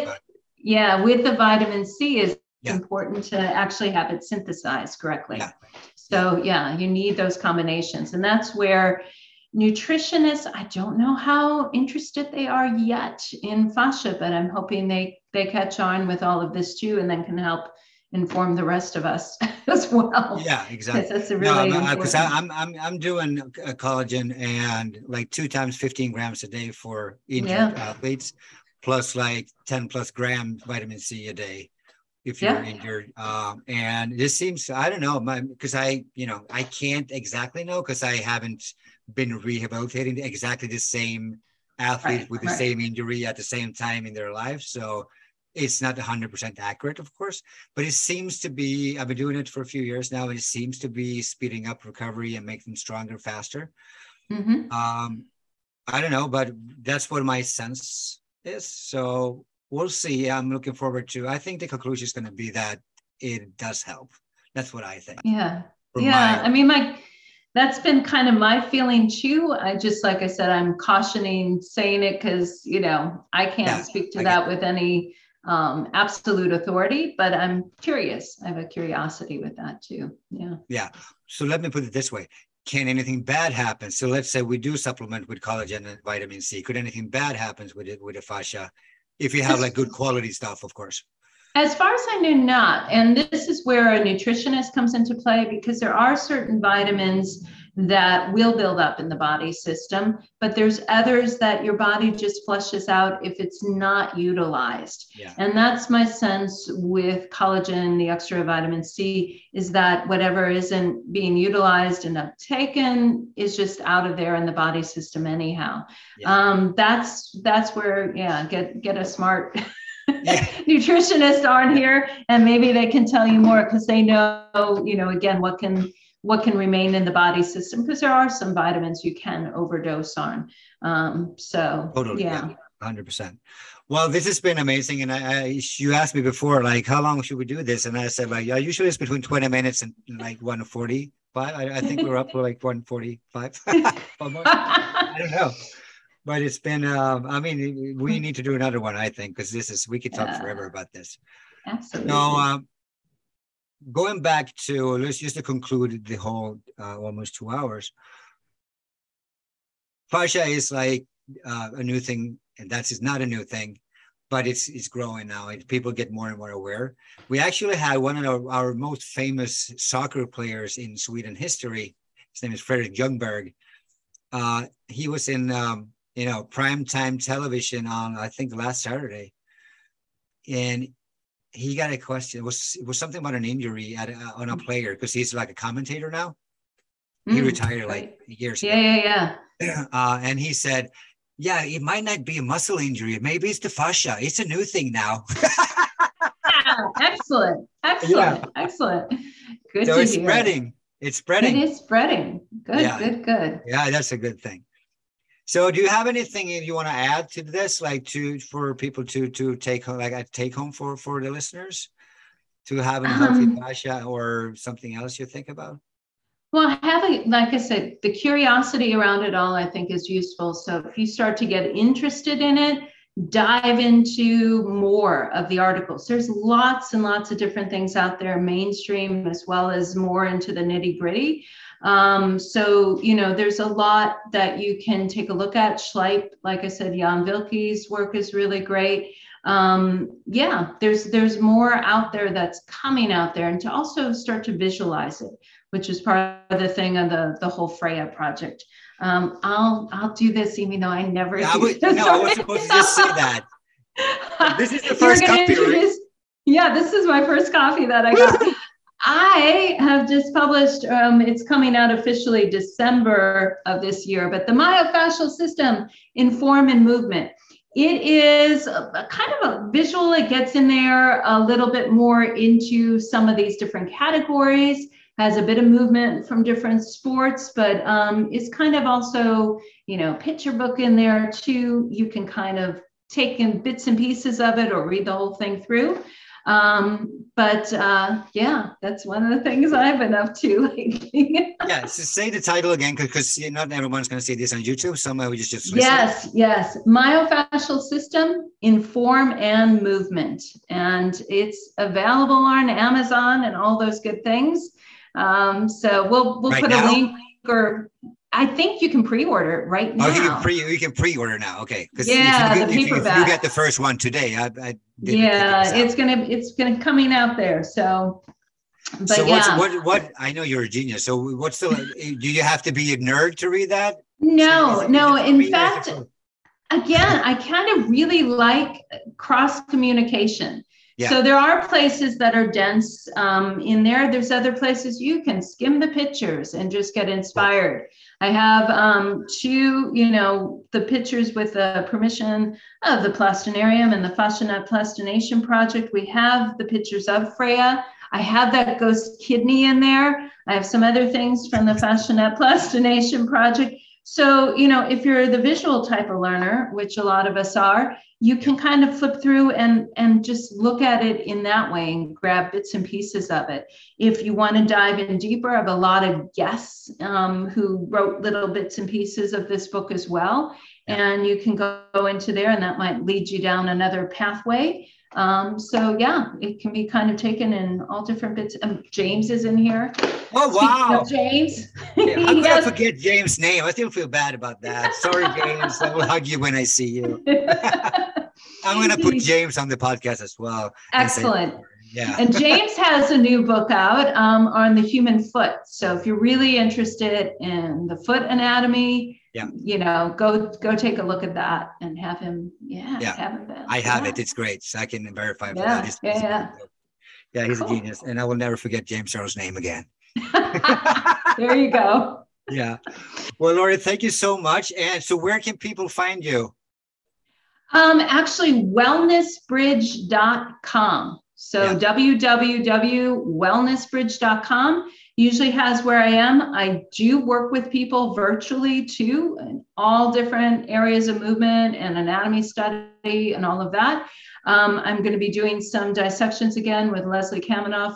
with the vitamin C is important to actually have it synthesized correctly. So you need those combinations. And that's where nutritionists, I don't know how interested they are yet in fascia, but I'm hoping they catch on with all of this too, and then can help inform the rest of us as well. Yeah, exactly. That's a really because I'm doing a collagen and like 2 times 15 grams a day for injured athletes, plus like 10 plus grams vitamin C a day if you're injured. And this seems, I don't know, because I can't exactly know because I haven't been rehabilitating exactly the same athlete with the same injury at the same time in their life. So it's not 100% accurate, of course, but it seems to be, I've been doing it for a few years now, and it seems to be speeding up recovery and making them stronger, faster. I don't know, but that's what my sense is. So we'll see. I'm looking forward to, I think the conclusion is going to be that it does help. That's what I think. I mean, that's been kind of my feeling too. I just, like I said, I'm cautioning saying it because, I can't speak to that with any absolute authority, but I'm curious. I have a curiosity with that too. Yeah. So let me put it this way. Can anything bad happen? So let's say we do supplement with collagen and vitamin C. Could anything bad happen with the fascia if you have like good quality stuff, of course? As far as I know, not. And this is where a nutritionist comes into play, because there are certain vitamins that will build up in the body system, but there's others that your body just flushes out if it's not utilized. Yeah. And that's my sense with collagen, the extra vitamin C, is that whatever isn't being utilized and uptaken is just out of there in the body system anyhow. Yeah. That's where, get a smart nutritionist on here, and maybe they can tell you more, because they know, again, what can remain in the body system, because there are some vitamins you can overdose on. Totally, yeah, 100%. Well, this has been amazing. And you asked me before, like, how long should we do this? And I said, like, usually it's between 20 minutes and like 1:45. I think we're up to like 1:45. I don't know. But it's been, we need to do another one, I think, because we could talk forever about this. Absolutely. So going back to, let's just to conclude the whole almost 2 hours. Fascia is like a new thing, and that's not a new thing, but it's growing now. People get more and more aware. We actually had one of our most famous soccer players in Sweden history. His name is Fredrik Ljungberg. He was in primetime television on, I think, last Saturday, and he got a question. It was something about an injury on a player, because he's like a commentator now. He retired like years ago. Yeah. And he said, "Yeah, it might not be a muscle injury. Maybe it's the fascia. It's a new thing now." Excellent. Yeah. Excellent. Good. So to it's hear. spreading. It's spreading. It is spreading. Good. Yeah. Good. Yeah, that's a good thing. So do you have anything you want to add to this, like for people to take home, like a take home for the listeners, to have a healthy fascia, or something else you think about? Well, like I said, the curiosity around it all, I think, is useful. So if you start to get interested in it, dive into more of the articles. There's lots and lots of different things out there, mainstream as well as more into the nitty gritty. So, there's a lot that you can take a look at. Schleip, like I said, Jan Wilke's work is really great. There's more out there that's coming out there, and to also start to visualize it, which is part of the thing of the whole Freya project. I'll do this even though I never. I was supposed to just say that. This is the first coffee, right? Yeah, this is my first coffee that I got. I have just published, it's coming out officially December of this year, but the myofascial system in form and movement. It is a kind of a visual. It gets in there a little bit more into some of these different categories, has a bit of movement from different sports, but it's kind of also, picture book in there too. You can kind of take in bits and pieces of it or read the whole thing through. That's one of the things I've been up to lately. Yeah, so say the title again, because not everyone's going to see this on YouTube. Somehow we just listen. Yes. Myofascial system in form and movement. And it's available on Amazon and all those good things. So we'll put a link, or I think you can pre-order it right now. Oh, you can pre-order now. Okay. Yeah, if you get the first one today, it's gonna coming out there. So, but so what? I know you're a genius. So what's do you have to be a nerd to read that? No. In fact, again, I kind of really like cross communication. Yeah. So there are places that are dense in there. There's other places you can skim the pictures and just get inspired. I have two, the pictures with the permission of the Plastinarium and the FasciaNet Plastination Project. We have the pictures of Freya. I have that ghost kidney in there. I have some other things from the FasciaNet Plastination Project. So, if you're the visual type of learner, which a lot of us are, you can kind of flip through and just look at it in that way and grab bits and pieces of it. If you want to dive in deeper, I have a lot of guests who wrote little bits and pieces of this book as well. And you can go into there, and that might lead you down another pathway. It can be kind of taken in all different bits. James is in here. Oh, wow. James. Yeah, I'm going to forget James' name. I still feel bad about that. Sorry, James. I will hug you when I see you. I'm going to put James on the podcast as well. Excellent. Yeah. And James has a new book out on the human foot. So if you're really interested in the foot anatomy, go take a look at that and have him. Have him. I have it. It's great. So I can verify for that. Yeah, he's a genius. And I will never forget James Searle's name again. There you go. Yeah. Well, Lori, thank you so much. And so where can people find you? Actually, wellnessbridge.com. So www.wellnessbridge.com usually has where I am. I do work with people virtually too, in all different areas of movement and anatomy study and all of that. I'm going to be doing some dissections again with Leslie Kaminoff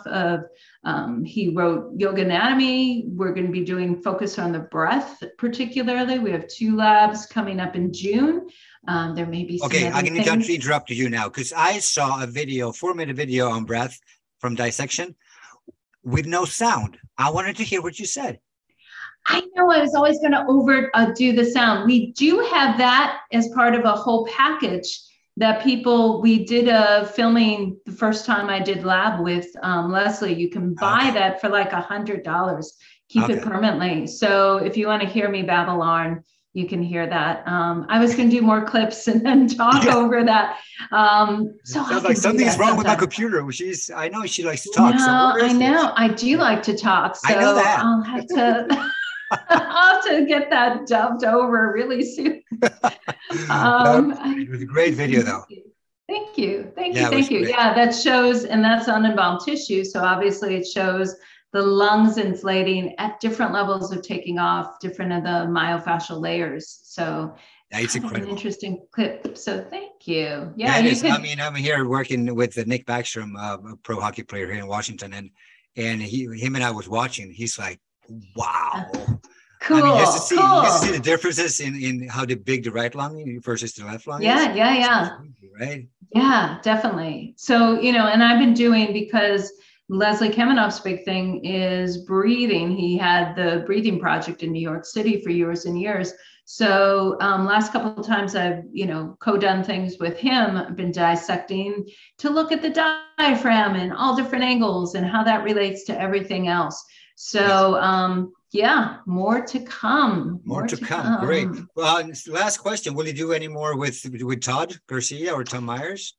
he wrote Yoga Anatomy. We're going to be doing focus on the breath, particularly. We have 2 labs coming up in June. There may be some I'm going to interrupt you now because I saw a 4-minute video on breath from dissection with no sound. I wanted to hear what you said. I know I was always going to overdo the sound. We do have that as part of a whole package that we did a filming the first time I did lab with Leslie. You can buy that for like $100, keep it permanently. So if you want to hear me babble on, you can hear that. I was going to do more clips and then talk over that. Sounds like something's wrong with my computer. I know she likes to talk. No, I know. I do like to talk. So I know that. I'll have to... I'll have to get that dubbed over really soon. It was a great video, though. Thank you. Yeah, that shows, and that's uninvolved tissue. So obviously it shows the lungs inflating at different levels of taking off different of the myofascial layers. So it's incredible. An interesting clip. So thank you. Yeah, I'm here working with Nick Backstrom, a pro hockey player here in Washington, and him and I was watching. He's like, wow. Cool. I mean, just to see the differences in how big the right lung versus the left lung is. Yeah. Right? Yeah, definitely. So, and I've been doing, because Leslie Kaminoff's big thing is breathing. He had the breathing project in New York City for years and years. So last couple of times I've, co-done things with him. I've been dissecting to look at the diaphragm and all different angles and how that relates to everything else. So, more to come. More to come. Great. Well, last question. Will you do any more with Todd Garcia or Tom Myers?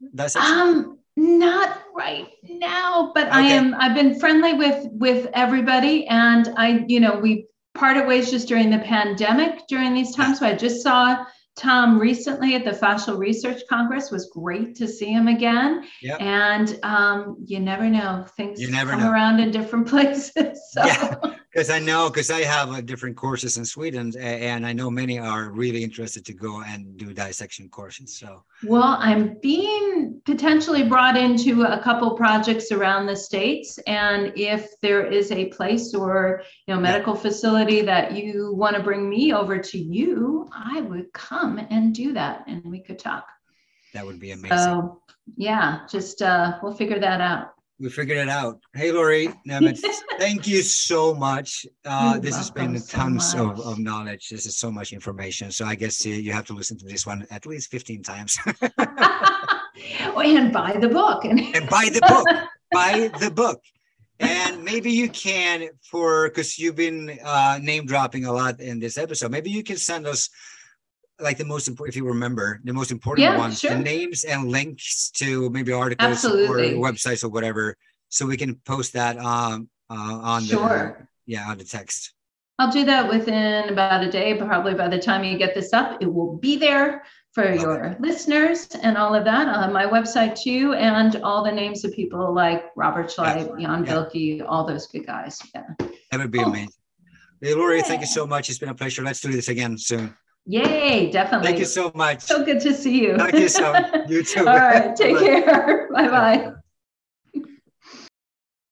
Not right now, but okay. I've been friendly with everybody, and we parted ways just during the pandemic during these times. So I just saw Tom recently at the Fascial Research Congress. Was great to see him again. Yep. And you never know, things come around in different places. So. Yeah, because I have different courses in Sweden, and I know many are really interested to go and do dissection courses. So, well, I'm being potentially brought into a couple projects around the States, and if there is a place or medical facility that you want to bring me over to you, I would come and do that, and we could talk. That would be amazing. So, just we'll figure that out. We figured it out. Hey, Lori Nemeth, thank you so much. This has been tons of knowledge. This is so much information. So I guess you have to listen to this one at least 15 times. And buy the book. And buy the book. Buy the book. And maybe you can, because you've been name dropping a lot in this episode, maybe you can send us like the most important, if you remember, the most important ones, the names and links to maybe articles or websites or whatever, so we can post that on the text. I'll do that within about a day. Probably by the time you get this up, it will be there for your listeners and all of that. I'll have my website too, and all the names of people like Robert Schleip, Jan Wilke, all those good guys. Yeah, that would be amazing. Hey, Lori, thank you so much. It's been a pleasure. Let's do this again soon. Yay, definitely. Thank you so much. So good to see you. Thank you so much. You too. All right, take care. Bye-bye.